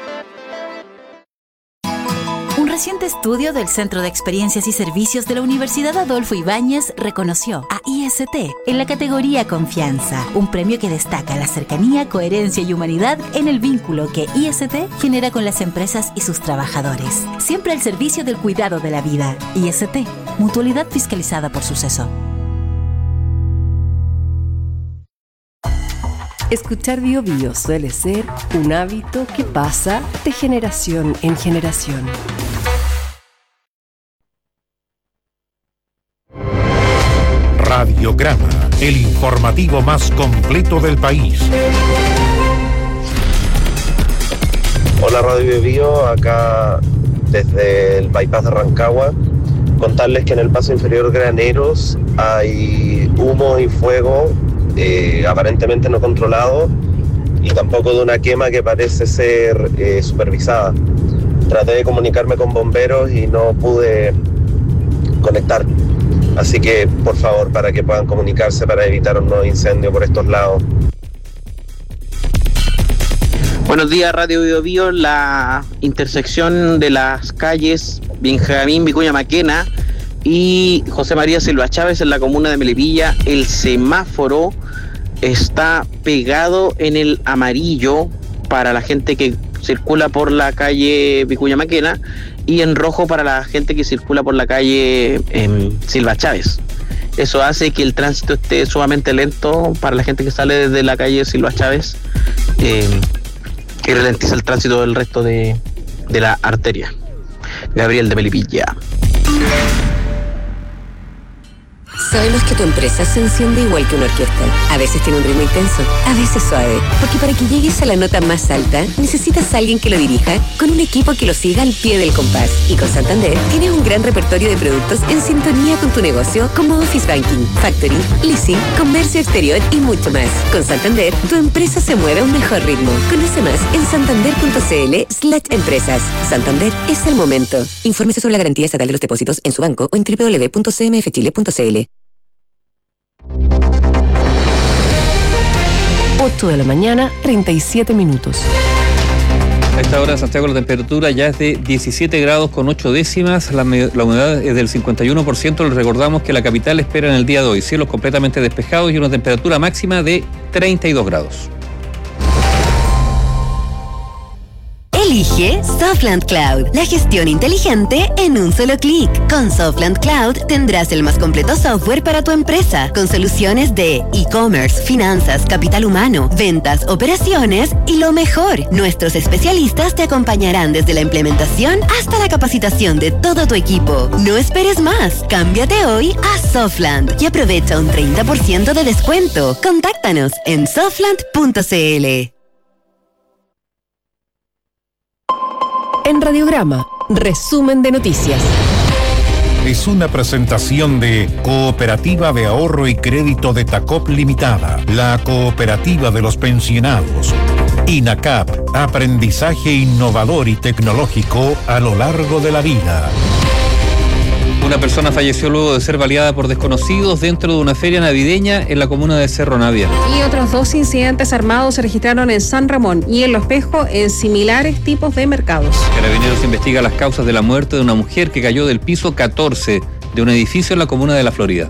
Un reciente estudio del Centro de Experiencias y Servicios de la Universidad Adolfo Ibáñez reconoció a IST en la categoría Confianza, un premio que destaca la cercanía, coherencia y humanidad en el vínculo que IST genera con las empresas y sus trabajadores. Siempre al servicio del cuidado de la vida. IST, mutualidad fiscalizada por Suceso. Escuchar BioBio suele ser un hábito que pasa de generación en generación. Radiograma, el informativo más completo del país. Hola Radio BioBio, acá desde el bypass de Rancagua. Contarles que en el paso inferior Graneros hay humo y fuego aparentemente no controlado y tampoco de una quema que parece ser supervisada. Traté de comunicarme con bomberos y no pude conectar. Así que, por favor, para que puedan comunicarse para evitar un nuevo incendio por estos lados. Buenos días, Radio BioBio. La intersección de las calles Benjamín Vicuña Maquena y José María Silva Chávez en la comuna de Melipilla, el semáforo está pegado en el amarillo para la gente que circula por la calle Vicuña Maquena y en rojo para la gente que circula por la calle Silva Chávez. Eso hace que el tránsito esté sumamente lento para la gente que sale desde la calle Silva Chávez, que ralentiza el tránsito del resto de la arteria. Gabriel de Melipilla. Sabemos que tu empresa se enciende igual que una orquesta. A veces tiene un ritmo intenso, a veces suave. Porque para que llegues a la nota más alta, necesitas a alguien que lo dirija con un equipo que lo siga al pie del compás. Y con Santander tienes un gran repertorio de productos en sintonía con tu negocio, como Office Banking, Factoring, Leasing, Comercio Exterior y mucho más. Con Santander, tu empresa se mueve a un mejor ritmo. Conoce más en santander.cl/empresas. Santander es el momento. Infórmese sobre la garantía estatal de los depósitos en su banco o en www.cmfchile.cl. 8 de la mañana, 37 minutos. A esta hora en Santiago la temperatura ya es de 17 grados con 8 décimas, la humedad es del 51%. Les recordamos que la capital espera en el día de hoy cielos completamente despejados y una temperatura máxima de 32 grados. Elige Softland Cloud, la gestión inteligente en un solo clic. Con Softland Cloud tendrás el más completo software para tu empresa, con soluciones de e-commerce, finanzas, capital humano, ventas, operaciones y lo mejor, nuestros especialistas te acompañarán desde la implementación hasta la capacitación de todo tu equipo. No esperes más, cámbiate hoy a Softland y aprovecha un 30% de descuento. Contáctanos en softland.cl. En Radiograma, resumen de noticias. Es una presentación de Cooperativa de Ahorro y Crédito de Tacop Limitada, la cooperativa de los pensionados. INACAP, aprendizaje innovador y tecnológico a lo largo de la vida. Una persona falleció luego de ser baleada por desconocidos dentro de una feria navideña en la comuna de Cerro Navia. Y otros 2 incidentes armados se registraron en San Ramón y en Los Pejos en similares tipos de mercados. Carabineros investiga las causas de la muerte de una mujer que cayó del piso 14 de un edificio en la comuna de La Florida.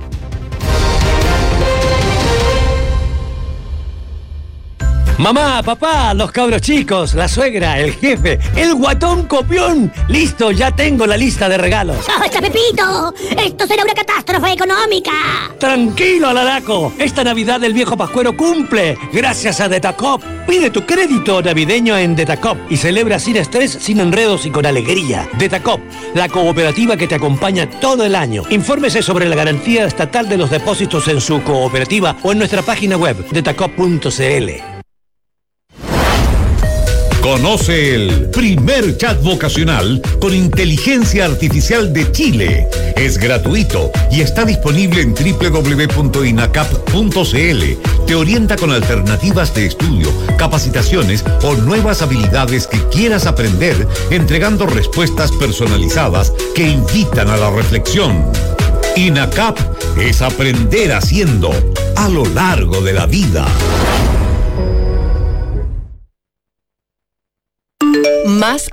Mamá, papá, los cabros chicos, la suegra, el jefe, el guatón copión. Listo, ya tengo la lista de regalos. ¡Basta, Pepito! ¡Esto será una catástrofe económica! Tranquilo, Alaraco. Esta Navidad el viejo Pascuero cumple, gracias a Detacop. Pide tu crédito navideño en Detacop y celebra sin estrés, sin enredos y con alegría. Detacop, la cooperativa que te acompaña todo el año. Infórmese sobre la garantía estatal de los depósitos en su cooperativa o en nuestra página web, detacop.cl. Conoce el primer chat vocacional con inteligencia artificial de Chile. Es gratuito y está disponible en www.inacap.cl. Te orienta con alternativas de estudio, capacitaciones o nuevas habilidades que quieras aprender, entregando respuestas personalizadas que invitan a la reflexión. INACAP es aprender haciendo a lo largo de la vida. Más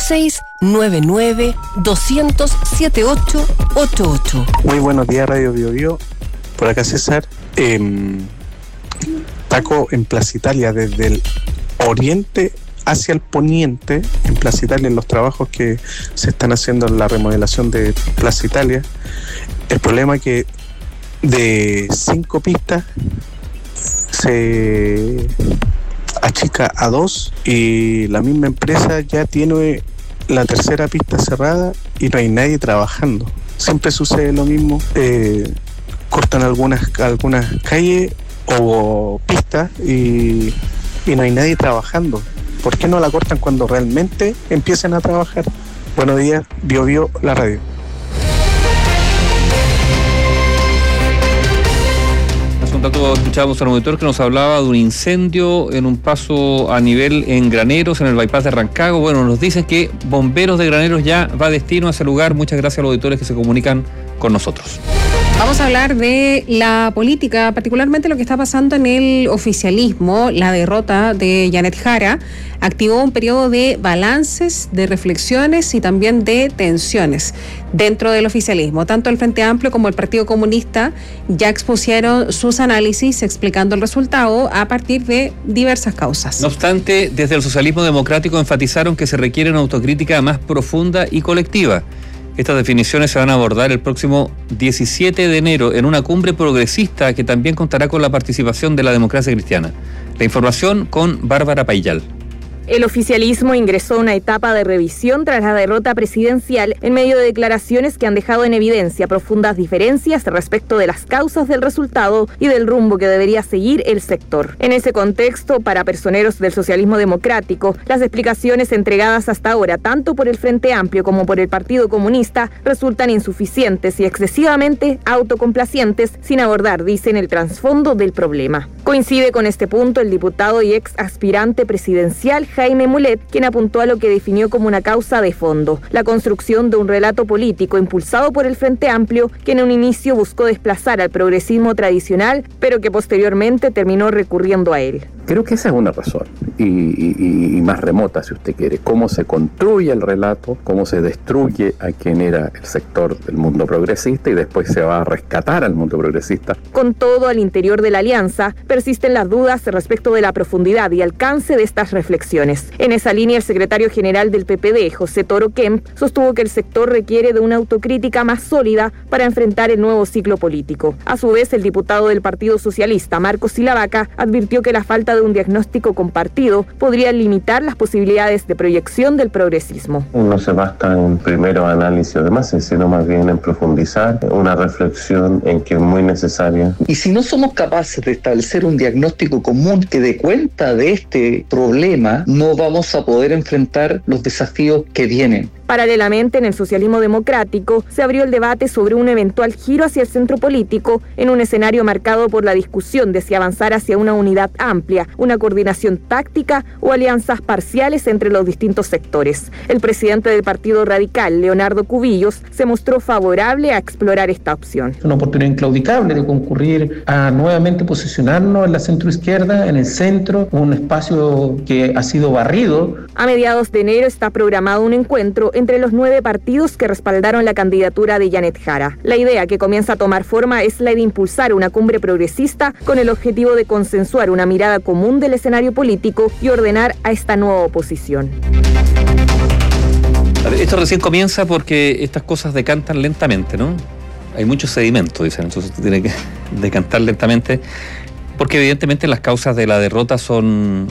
5699-200-7888. Muy buenos días, Radio Bio Bio. Por acá César. Taco en Plaza Italia, desde el oriente hacia el poniente, en Plaza Italia, en los trabajos que se están haciendo en la remodelación de Plaza Italia. El problema es que de 5 pistas se achica a 2 y la misma empresa ya tiene la tercera pista cerrada y no hay nadie trabajando. Siempre sucede lo mismo, cortan algunas calles o pistas y no hay nadie trabajando. ¿Por qué no la cortan cuando realmente empiecen a trabajar? Buenos días, Bio Bio, la radio. Hace un rato escuchábamos al monitor que nos hablaba de un incendio en un paso a nivel en Graneros, en el bypass de Rancagua. Bueno, nos dicen que Bomberos de Graneros ya va destino a ese lugar. Muchas gracias a los auditores que se comunican con nosotros. Vamos a hablar de la política, particularmente lo que está pasando en el oficialismo. La derrota de Janet Jara activó un periodo de balances, de reflexiones y también de tensiones dentro del oficialismo. Tanto el Frente Amplio como el Partido Comunista ya expusieron sus análisis explicando el resultado a partir de diversas causas. No obstante, desde el socialismo democrático enfatizaron que se requiere una autocrítica más profunda y colectiva. Estas definiciones se van a abordar el próximo 17 de enero en una cumbre progresista que también contará con la participación de la democracia cristiana. La información con Bárbara Payal. El oficialismo ingresó a una etapa de revisión tras la derrota presidencial en medio de declaraciones que han dejado en evidencia profundas diferencias respecto de las causas del resultado y del rumbo que debería seguir el sector. En ese contexto, para personeros del socialismo democrático, las explicaciones entregadas hasta ahora tanto por el Frente Amplio como por el Partido Comunista resultan insuficientes y excesivamente autocomplacientes, sin abordar, dicen, el trasfondo del problema. Coincide con este punto el diputado y ex aspirante presidencial Jaime Mulet, quien apuntó a lo que definió como una causa de fondo, la construcción de un relato político impulsado por el Frente Amplio, que en un inicio buscó desplazar al progresismo tradicional, pero que posteriormente terminó recurriendo a él. Creo que esa es una razón, y más remota si usted quiere, cómo se construye el relato, cómo se destruye a quien era el sector del mundo progresista y después se va a rescatar al mundo progresista. Con todo, al interior de la alianza persisten las dudas respecto de la profundidad y alcance de estas reflexiones. En esa línea, el secretario general del PPD, José Toro Kemp, sostuvo que el sector requiere de una autocrítica más sólida para enfrentar el nuevo ciclo político. A su vez, el diputado del Partido Socialista, Marcos Silavaca, advirtió que la falta de un diagnóstico compartido podría limitar las posibilidades de proyección del progresismo. No se basta en primero análisis de masa, sino más bien en profundizar una reflexión en que es muy necesaria. Y si no somos capaces de establecer un diagnóstico común que dé cuenta de este problema, no vamos a poder enfrentar los desafíos que vienen. Paralelamente, en el socialismo democrático se abrió el debate sobre un eventual giro hacia el centro político en un escenario marcado por la discusión de si avanzar hacia una unidad amplia necesaria una coordinación táctica o alianzas parciales entre los distintos sectores. El presidente del Partido Radical, Leonardo Cubillos, se mostró favorable a explorar esta opción. Una oportunidad inclaudicable de concurrir a nuevamente posicionarnos en la centroizquierda, en el centro, un espacio que ha sido barrido. A mediados de enero está programado un encuentro entre los 9 partidos que respaldaron la candidatura de Janet Jara. La idea que comienza a tomar forma es la de impulsar una cumbre progresista con el objetivo de consensuar una mirada común del escenario político y ordenar a esta nueva oposición. Esto recién comienza porque estas cosas decantan lentamente, ¿no? Hay mucho sedimento, dicen, entonces tiene que decantar lentamente, porque evidentemente las causas de la derrota son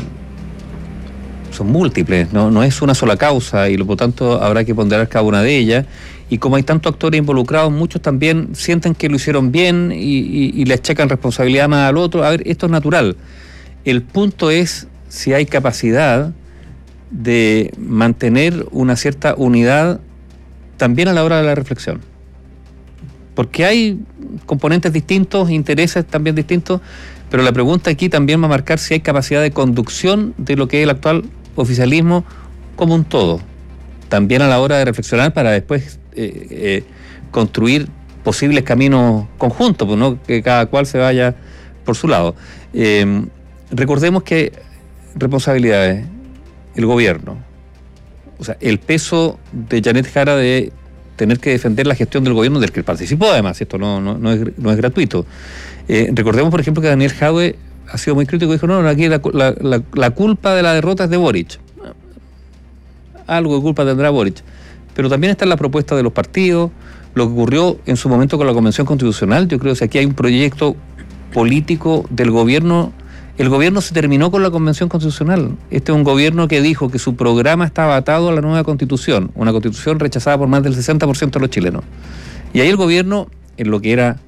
múltiples, no es una sola causa, y por lo tanto habrá que ponderar cada una de ellas. Y como hay tantos actores involucrados, muchos también sienten que lo hicieron bien y le achacan responsabilidad más al otro. A ver, esto es natural. El punto es si hay capacidad de mantener una cierta unidad también a la hora de la reflexión. Porque hay componentes distintos, intereses también distintos, pero la pregunta aquí también va a marcar si hay capacidad de conducción de lo que es el actual oficialismo como un todo. También a la hora de reflexionar para después construir posibles caminos conjuntos, pues, ¿no? Que cada cual se vaya por su lado. Recordemos que responsabilidades, el gobierno, o sea, el peso de Janet Jara de tener que defender la gestión del gobierno del que participó, además, esto no es gratuito. Recordemos, por ejemplo, que Daniel Jadwe ha sido muy crítico y dijo, no, aquí la culpa de la derrota es de Boric. Algo de culpa tendrá Boric. Pero también está en la propuesta de los partidos, lo que ocurrió en su momento con la Convención Constitucional. Yo creo que aquí hay un proyecto político del gobierno. El gobierno se terminó con la Convención Constitucional. Este es un gobierno que dijo que su programa estaba atado a la nueva Constitución, una Constitución rechazada por más del 60% de los chilenos. Y ahí el gobierno, en lo que era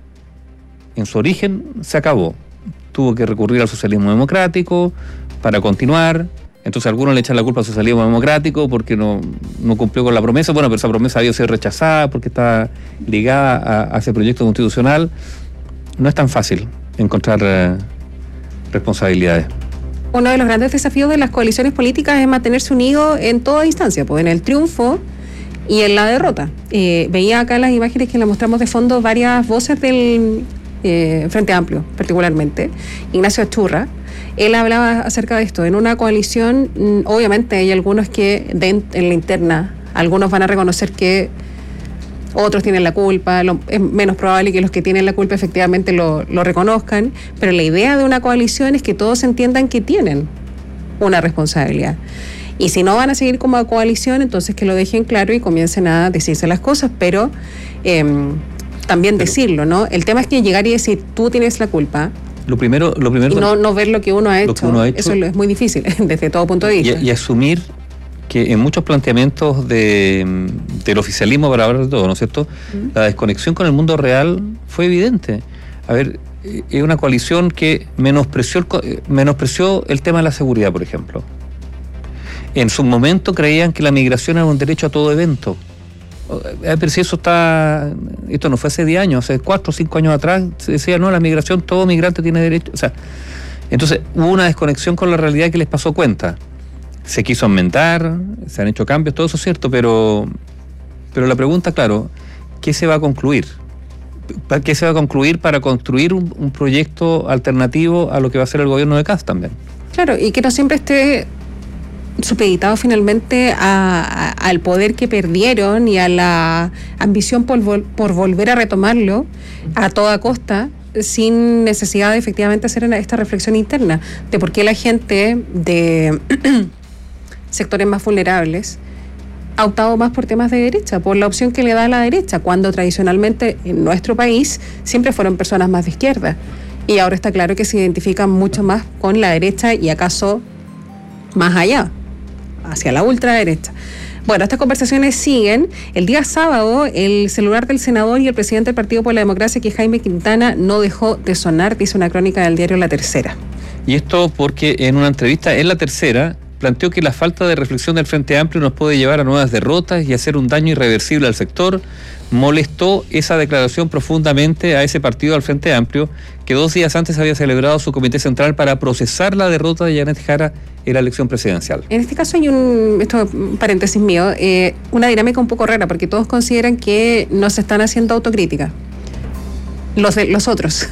en su origen, se acabó. Tuvo que recurrir al socialismo democrático para continuar. Entonces algunos le echan la culpa al socialismo democrático porque no cumplió con la promesa. Bueno, pero esa promesa había sido rechazada porque está ligada a ese proyecto constitucional. No es tan fácil encontrar responsabilidades. Uno de los grandes desafíos de las coaliciones políticas es mantenerse unidos en toda instancia, pues en el triunfo y en la derrota. Veía acá las imágenes que le mostramos de fondo varias voces del Frente Amplio, particularmente. Ignacio Achurra, él hablaba acerca de esto. En una coalición, obviamente hay algunos que en la interna, algunos van a reconocer que otros tienen la culpa, es menos probable que los que tienen la culpa efectivamente lo reconozcan, pero la idea de una coalición es que todos entiendan que tienen una responsabilidad. Y si no van a seguir como coalición, entonces que lo dejen claro y comiencen a decirse las cosas, pero también decirlo, ¿no? El tema es que llegar y decir, tú tienes la culpa. Lo primero y no ver lo que uno ha hecho. Eso es muy difícil desde todo punto de vista. Y asumir que en muchos planteamientos del oficialismo, para hablar de todo, ¿no es cierto?, la desconexión con el mundo real fue evidente. A ver, es una coalición que menospreció el tema de la seguridad, por ejemplo. En su momento creían que la migración era un derecho a todo evento. Pero si esto no fue hace 10 años, hace 4 o 5 años atrás se decía, no, la migración, todo migrante tiene derecho. O sea, entonces hubo una desconexión con la realidad que les pasó cuenta. Se quiso aumentar, se han hecho cambios, todo eso es cierto, pero la pregunta, claro, ¿qué se va a concluir? ¿Qué se va a concluir para construir un proyecto alternativo a lo que va a ser el gobierno de Kast también? Claro, y que no siempre esté supeditado finalmente al poder que perdieron y a la ambición por volver a retomarlo a toda costa, sin necesidad de efectivamente hacer esta reflexión interna de por qué la gente de sectores más vulnerables ha optado más por temas de derecha, por la opción que le da a la derecha, cuando tradicionalmente en nuestro país siempre fueron personas más de izquierda. Y ahora está claro que se identifican mucho más con la derecha y acaso más allá, hacia la ultraderecha. Bueno, estas conversaciones siguen. El día sábado, el celular del senador y el presidente del Partido por la Democracia, que es Jaime Quintana, no dejó de sonar, dice una crónica del diario La Tercera. Y esto porque en una entrevista en La Tercera, planteó que la falta de reflexión del Frente Amplio nos puede llevar a nuevas derrotas y hacer un daño irreversible al sector. Molestó esa declaración profundamente a ese partido, al Frente Amplio, que 2 días antes había celebrado su comité central para procesar la derrota de Janet Jara en la elección presidencial. En este caso hay esto es un paréntesis mío, una dinámica un poco rara, porque todos consideran que no se están haciendo autocrítica. Los otros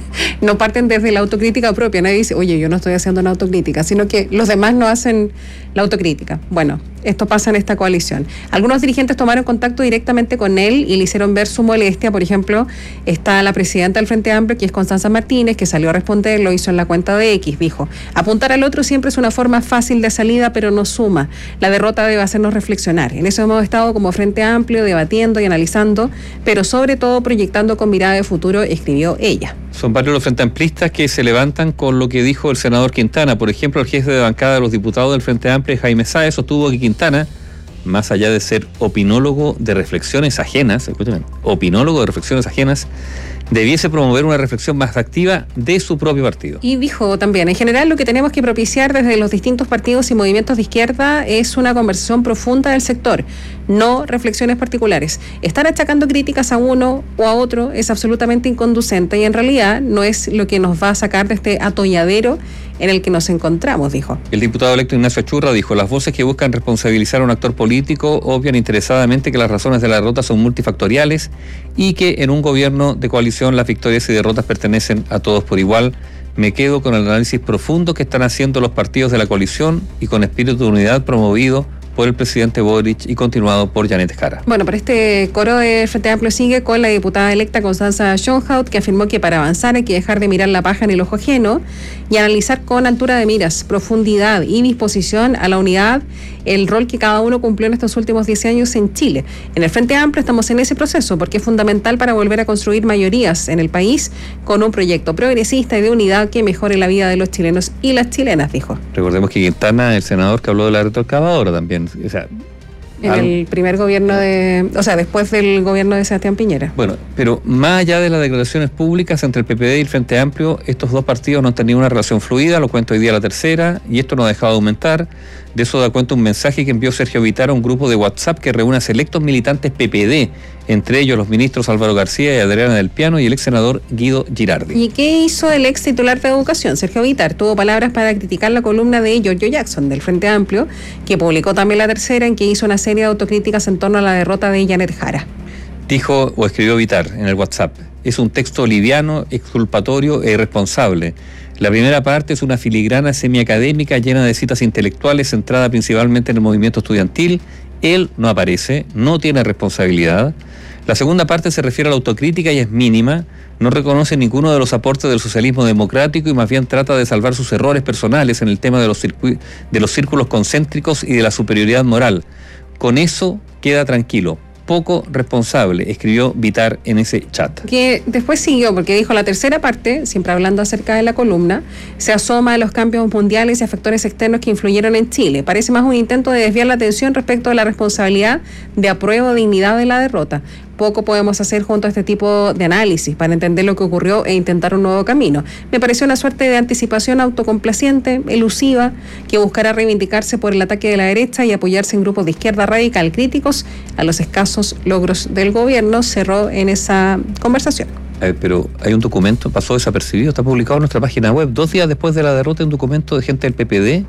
no parten desde la autocrítica propia, nadie dice, oye, yo no estoy haciendo una autocrítica, sino que los demás no hacen la autocrítica. Bueno, esto pasa en esta coalición. Algunos dirigentes tomaron contacto directamente con él y le hicieron ver su molestia. Por ejemplo, está la presidenta del Frente Amplio, que es Constanza Martínez, que salió a responder, lo hizo en la cuenta de X, dijo, apuntar al otro siempre es una forma fácil de salida, pero no suma. La derrota debe hacernos reflexionar. En eso hemos estado como Frente Amplio debatiendo y analizando, pero sobre todo proyectando con mirada de futuro, escribió ella. Son varios los frente amplistas que se levantan con lo que dijo el senador Quintana. Por ejemplo, el jefe de bancada de los diputados del Frente Amplio, Jaime Sáez, sostuvo que Quintana, más allá de ser opinólogo de reflexiones ajenas, escúchame, opinólogo de reflexiones ajenas, debiese promover una reflexión más activa de su propio partido. Y dijo también, en general lo que tenemos que propiciar desde los distintos partidos y movimientos de izquierda es una conversación profunda del sector, no reflexiones particulares. Estar achacando críticas a uno o a otro es absolutamente inconducente y en realidad no es lo que nos va a sacar de este atolladero en el que nos encontramos, dijo. El diputado electo Ignacio Achurra dijo, las voces que buscan responsabilizar a un actor político obvian interesadamente que las razones de la derrota son multifactoriales y que en un gobierno de coalición las victorias y derrotas pertenecen a todos por igual. Me quedo con el análisis profundo que están haciendo los partidos de la coalición y con espíritu de unidad promovido por el presidente Boric y continuado por Janet Jara. Bueno, pero este coro de Frente Amplio sigue con la diputada electa Constanza Schoenhout, que afirmó que para avanzar hay que dejar de mirar la paja en el ojo ajeno y analizar con altura de miras, profundidad y disposición a la unidad el rol que cada uno cumplió en estos últimos 10 años en Chile. En el Frente Amplio estamos en ese proceso porque es fundamental para volver a construir mayorías en el país con un proyecto progresista y de unidad que mejore la vida de los chilenos y las chilenas, dijo. Recordemos que Quintana, el senador que habló de la retroexcavadora también, o sea, en el primer gobierno después del gobierno de Sebastián Piñera. Bueno, pero más allá de las declaraciones públicas entre el PPD y el Frente Amplio, estos dos partidos no han tenido una relación fluida, lo cuento hoy día la tercera, y esto no ha dejado de aumentar. De eso da cuenta un mensaje que envió Sergio Vittar a un grupo de WhatsApp que reúne a selectos militantes PPD, entre ellos los ministros Álvaro García y Adriana del Piano y el ex senador Guido Girardi. ¿Y qué hizo el ex titular de Educación, Sergio Vittar? Tuvo palabras para criticar la columna de Giorgio Jackson, del Frente Amplio, que publicó también la tercera, en que hizo una serie de autocríticas en torno a la derrota de Janet Jara. Dijo o escribió Vittar en el WhatsApp, es un texto liviano, exculpatorio e irresponsable. La primera parte es una filigrana semiacadémica llena de citas intelectuales centrada principalmente en el movimiento estudiantil. Él no aparece, no tiene responsabilidad. La segunda parte se refiere a la autocrítica y es mínima, no reconoce ninguno de los aportes del socialismo democrático y más bien trata de salvar sus errores personales en el tema de los círculos concéntricos y de la superioridad moral. Con eso queda tranquilo. Poco responsable, escribió Vittar en ese chat. Que después siguió, porque dijo la tercera parte, siempre hablando acerca de la columna, se asoma a los cambios mundiales y a factores externos que influyeron en Chile. Parece más un intento de desviar la atención respecto de la responsabilidad de apruebo o dignidad de la derrota. Poco podemos hacer junto a este tipo de análisis para entender lo que ocurrió e intentar un nuevo camino. Me pareció una suerte de anticipación autocomplaciente, elusiva, que buscará reivindicarse por el ataque de la derecha y apoyarse en grupos de izquierda radical críticos a los escasos logros del gobierno, cerró en esa conversación. Pero hay un documento, pasó desapercibido, está publicado en nuestra página web, 2 días después de la derrota, un documento de gente del PPD,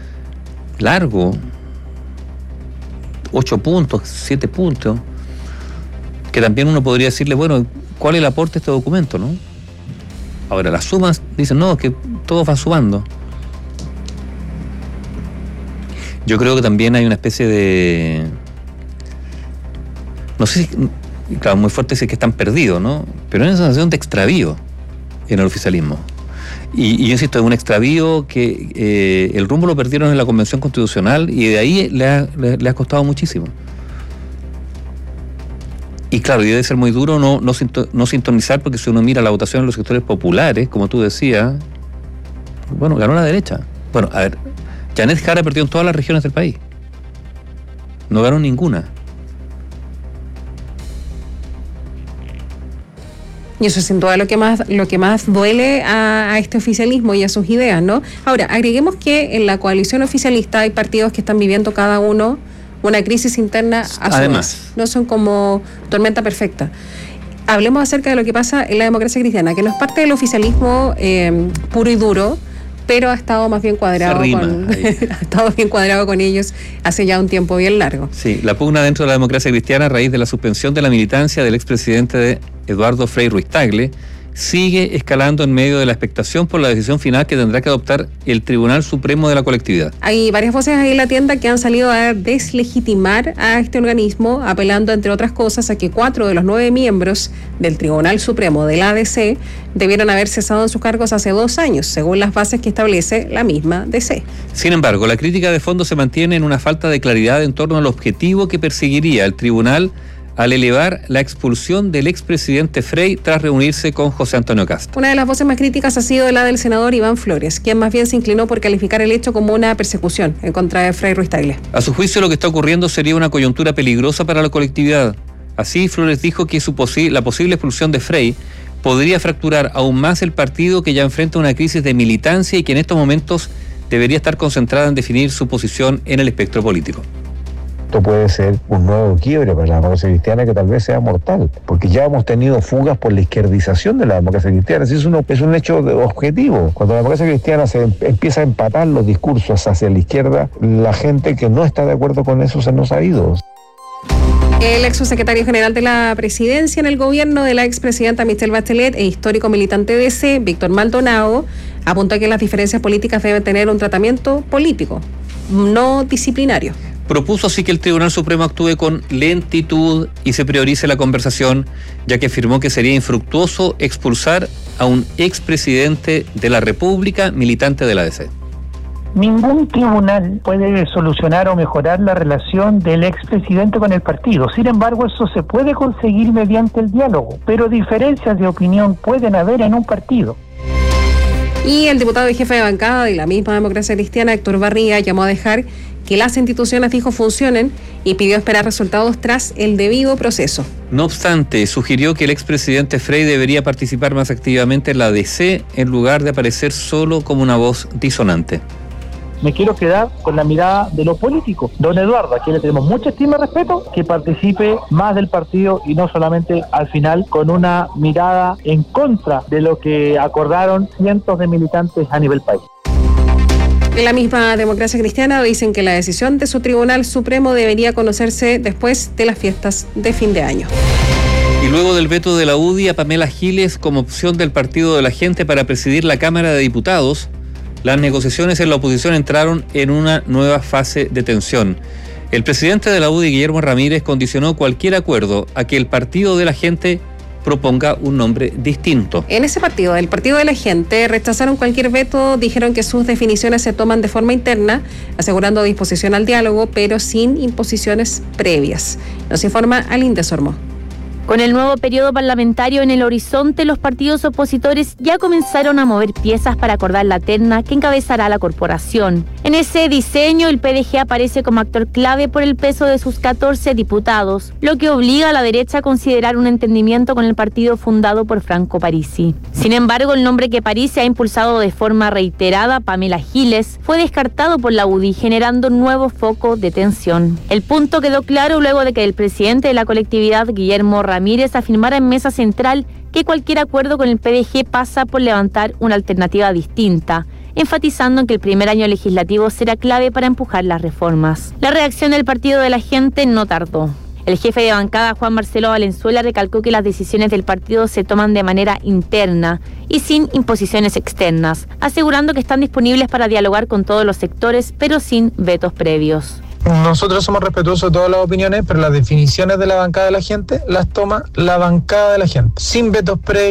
largo, 8 puntos, 7 puntos, que también uno podría decirle, bueno, ¿cuál es el aporte de este documento, no? Ahora, las sumas dicen, no, que todo va sumando. Yo creo que también hay una especie de... No sé si... Claro, muy fuerte es que están perdidos, ¿no? Pero hay una sensación de extravío en el oficialismo. Y yo insisto, es un extravío que el rumbo lo perdieron en la Convención Constitucional y de ahí le ha costado muchísimo. Y claro, y debe ser muy duro no sintonizar, porque si uno mira la votación en los sectores populares, como tú decías, bueno, ganó la derecha. Bueno, a ver, Janet Jara perdió en todas las regiones del país. No ganó ninguna. Y eso es sin duda lo que más duele a este oficialismo y a sus ideas, ¿no? Ahora, agreguemos que en la coalición oficialista hay partidos que están viviendo cada uno una crisis interna a su vez. No son como tormenta perfecta. Hablemos acerca de lo que pasa en la democracia cristiana, que no es parte del oficialismo puro y duro, pero ha estado más bien cuadrado con ellos hace ya un tiempo bien largo. Sí, la pugna dentro de la democracia cristiana a raíz de la suspensión de la militancia del expresidente Eduardo Frei Ruiz-Tagle sigue escalando en medio de la expectación por la decisión final que tendrá que adoptar el Tribunal Supremo de la colectividad. Hay varias voces ahí en la tienda que han salido a deslegitimar a este organismo, apelando, entre otras cosas, a que 4 de los 9 miembros del Tribunal Supremo de la ADC debieron haber cesado en sus cargos hace 2 años, según las bases que establece la misma DC. Sin embargo, la crítica de fondo se mantiene en una falta de claridad en torno al objetivo que perseguiría el tribunal al elevar la expulsión del expresidente Frei tras reunirse con José Antonio Kast. Una de las voces más críticas ha sido la del senador Iván Flores, quien más bien se inclinó por calificar el hecho como una persecución en contra de Frei Ruiz-Tagle. A su juicio, lo que está ocurriendo sería una coyuntura peligrosa para la colectividad. Así, Flores dijo que la posible expulsión de Frei podría fracturar aún más el partido, que ya enfrenta una crisis de militancia y que en estos momentos debería estar concentrada en definir su posición en el espectro político. Esto puede ser un nuevo quiebre para la democracia cristiana que tal vez sea mortal, porque ya hemos tenido fugas por la izquierdización de la democracia cristiana. Es un hecho objetivo. Cuando la democracia cristiana se empieza a empatar los discursos hacia la izquierda, la gente que no está de acuerdo con eso se nos ha ido. El ex secretario general de la presidencia en el gobierno de la expresidenta Michelle Bachelet e histórico militante de DC, Víctor Maldonado, apuntó que las diferencias políticas deben tener un tratamiento político, no disciplinario. Propuso así que el Tribunal Supremo actúe con lentitud y se priorice la conversación, ya que afirmó que sería infructuoso expulsar a un expresidente de la República militante de la ADC. Ningún tribunal puede solucionar o mejorar la relación del expresidente con el partido. Sin embargo, eso se puede conseguir mediante el diálogo, pero diferencias de opinión pueden haber en un partido. Y el diputado y jefe de bancada de la misma democracia cristiana, Héctor Barría, llamó a dejar que las instituciones, dijo, funcionen y pidió esperar resultados tras el debido proceso. No obstante, sugirió que el expresidente Frei debería participar más activamente en la ADC en lugar de aparecer solo como una voz disonante. Me quiero quedar con la mirada de lo político. Don Eduardo, a quien le tenemos mucha estima y respeto, que participe más del partido y no solamente al final con una mirada en contra de lo que acordaron cientos de militantes a nivel país. En la misma democracia cristiana dicen que la decisión de su Tribunal Supremo debería conocerse después de las fiestas de fin de año. Y luego del veto de la UDI a Pamela Giles como opción del Partido de la Gente para presidir la Cámara de Diputados, las negociaciones en la oposición entraron en una nueva fase de tensión. El presidente de la UDI, Guillermo Ramírez, condicionó cualquier acuerdo a que el Partido de la Gente proponga un nombre distinto. En ese partido, el Partido de la Gente, rechazaron cualquier veto, dijeron que sus definiciones se toman de forma interna, asegurando disposición al diálogo, pero sin imposiciones previas. Nos informa Alinda Sormo. Con el nuevo periodo parlamentario en el horizonte, los partidos opositores ya comenzaron a mover piezas para acordar la terna que encabezará la corporación. En ese diseño, el PDG aparece como actor clave por el peso de sus 14 diputados, lo que obliga a la derecha a considerar un entendimiento con el partido fundado por Franco Parisi. Sin embargo, el nombre que Parisi ha impulsado de forma reiterada, Pamela Giles, fue descartado por la UDI, generando un nuevo foco de tensión. El punto quedó claro luego de que el presidente de la colectividad, Guillermo Ramírez, afirmara en mesa central que cualquier acuerdo con el PDG pasa por levantar una alternativa distinta, enfatizando en que el primer año legislativo será clave para empujar las reformas. La reacción del Partido de la Gente no tardó. El jefe de bancada, Juan Marcelo Valenzuela, recalcó que las decisiones del partido se toman de manera interna y sin imposiciones externas, asegurando que están disponibles para dialogar con todos los sectores, pero sin vetos previos. Nosotros somos respetuosos de todas las opiniones, pero las definiciones de la bancada de la gente las toma la bancada de la gente, sin vetos previos,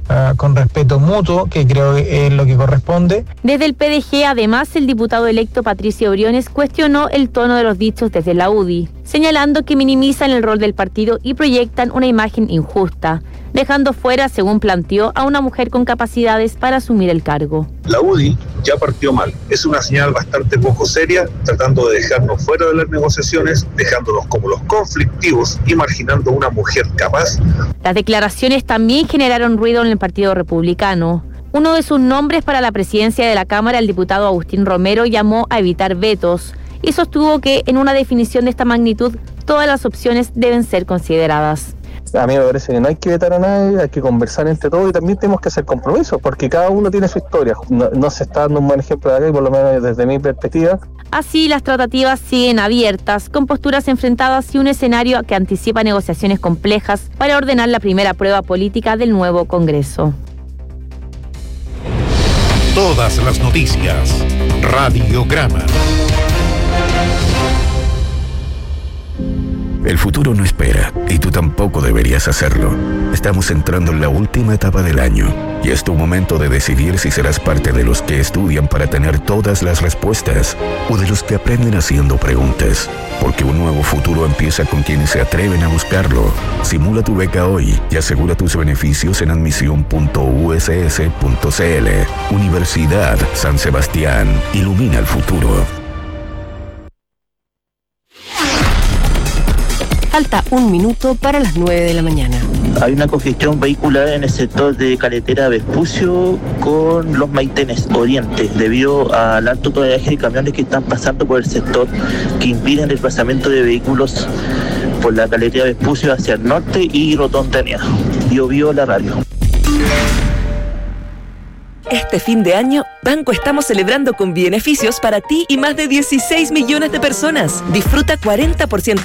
con respeto mutuo, que creo que es lo que corresponde. Desde el PDG, además, el diputado electo Patricio Briones cuestionó el tono de los dichos desde la UDI, señalando que minimizan el rol del partido y proyectan una imagen injusta, dejando fuera, según planteó, a una mujer con capacidades para asumir el cargo. La UDI ya partió mal. Es una señal bastante poco seria, tratando de dejarnos fuera de las negociaciones, dejándonos como los conflictivos y marginando a una mujer capaz. Las declaraciones también generaron ruido en el Partido Republicano. Uno de sus nombres para la presidencia de la Cámara, el diputado Agustín Romero, llamó a evitar vetos y sostuvo que en una definición de esta magnitud todas las opciones deben ser consideradas. A mí me parece que no hay que vetar a nadie, hay que conversar entre todos y también tenemos que hacer compromisos, porque cada uno tiene su historia. No se está dando un buen ejemplo de acá, y por lo menos desde mi perspectiva. Así, las tratativas siguen abiertas, con posturas enfrentadas y un escenario que anticipa negociaciones complejas para ordenar la primera prueba política del nuevo Congreso. Todas las noticias. Radiograma. El futuro no espera, y tú tampoco deberías hacerlo. Estamos entrando en la última etapa del año, y es tu momento de decidir si serás parte de los que estudian para tener todas las respuestas, o de los que aprenden haciendo preguntas. Porque un nuevo futuro empieza con quienes se atreven a buscarlo. Simula tu beca hoy y asegura tus beneficios en admisión.uss.cl. Universidad San Sebastián. Ilumina el futuro. Falta 1 minuto para las 9 de la mañana. Hay una congestión vehicular en el sector de Carretera Vespucio con los Maitenes Oriente, debido al alto tonelaje de camiones que están pasando por el sector, que impiden el desplazamiento de vehículos por la Carretera Vespucio hacia el norte y Rotontanea. Bio la radio. Este fin de año, Banco estamos celebrando con beneficios para ti y más de 16 millones de personas. Disfruta 40%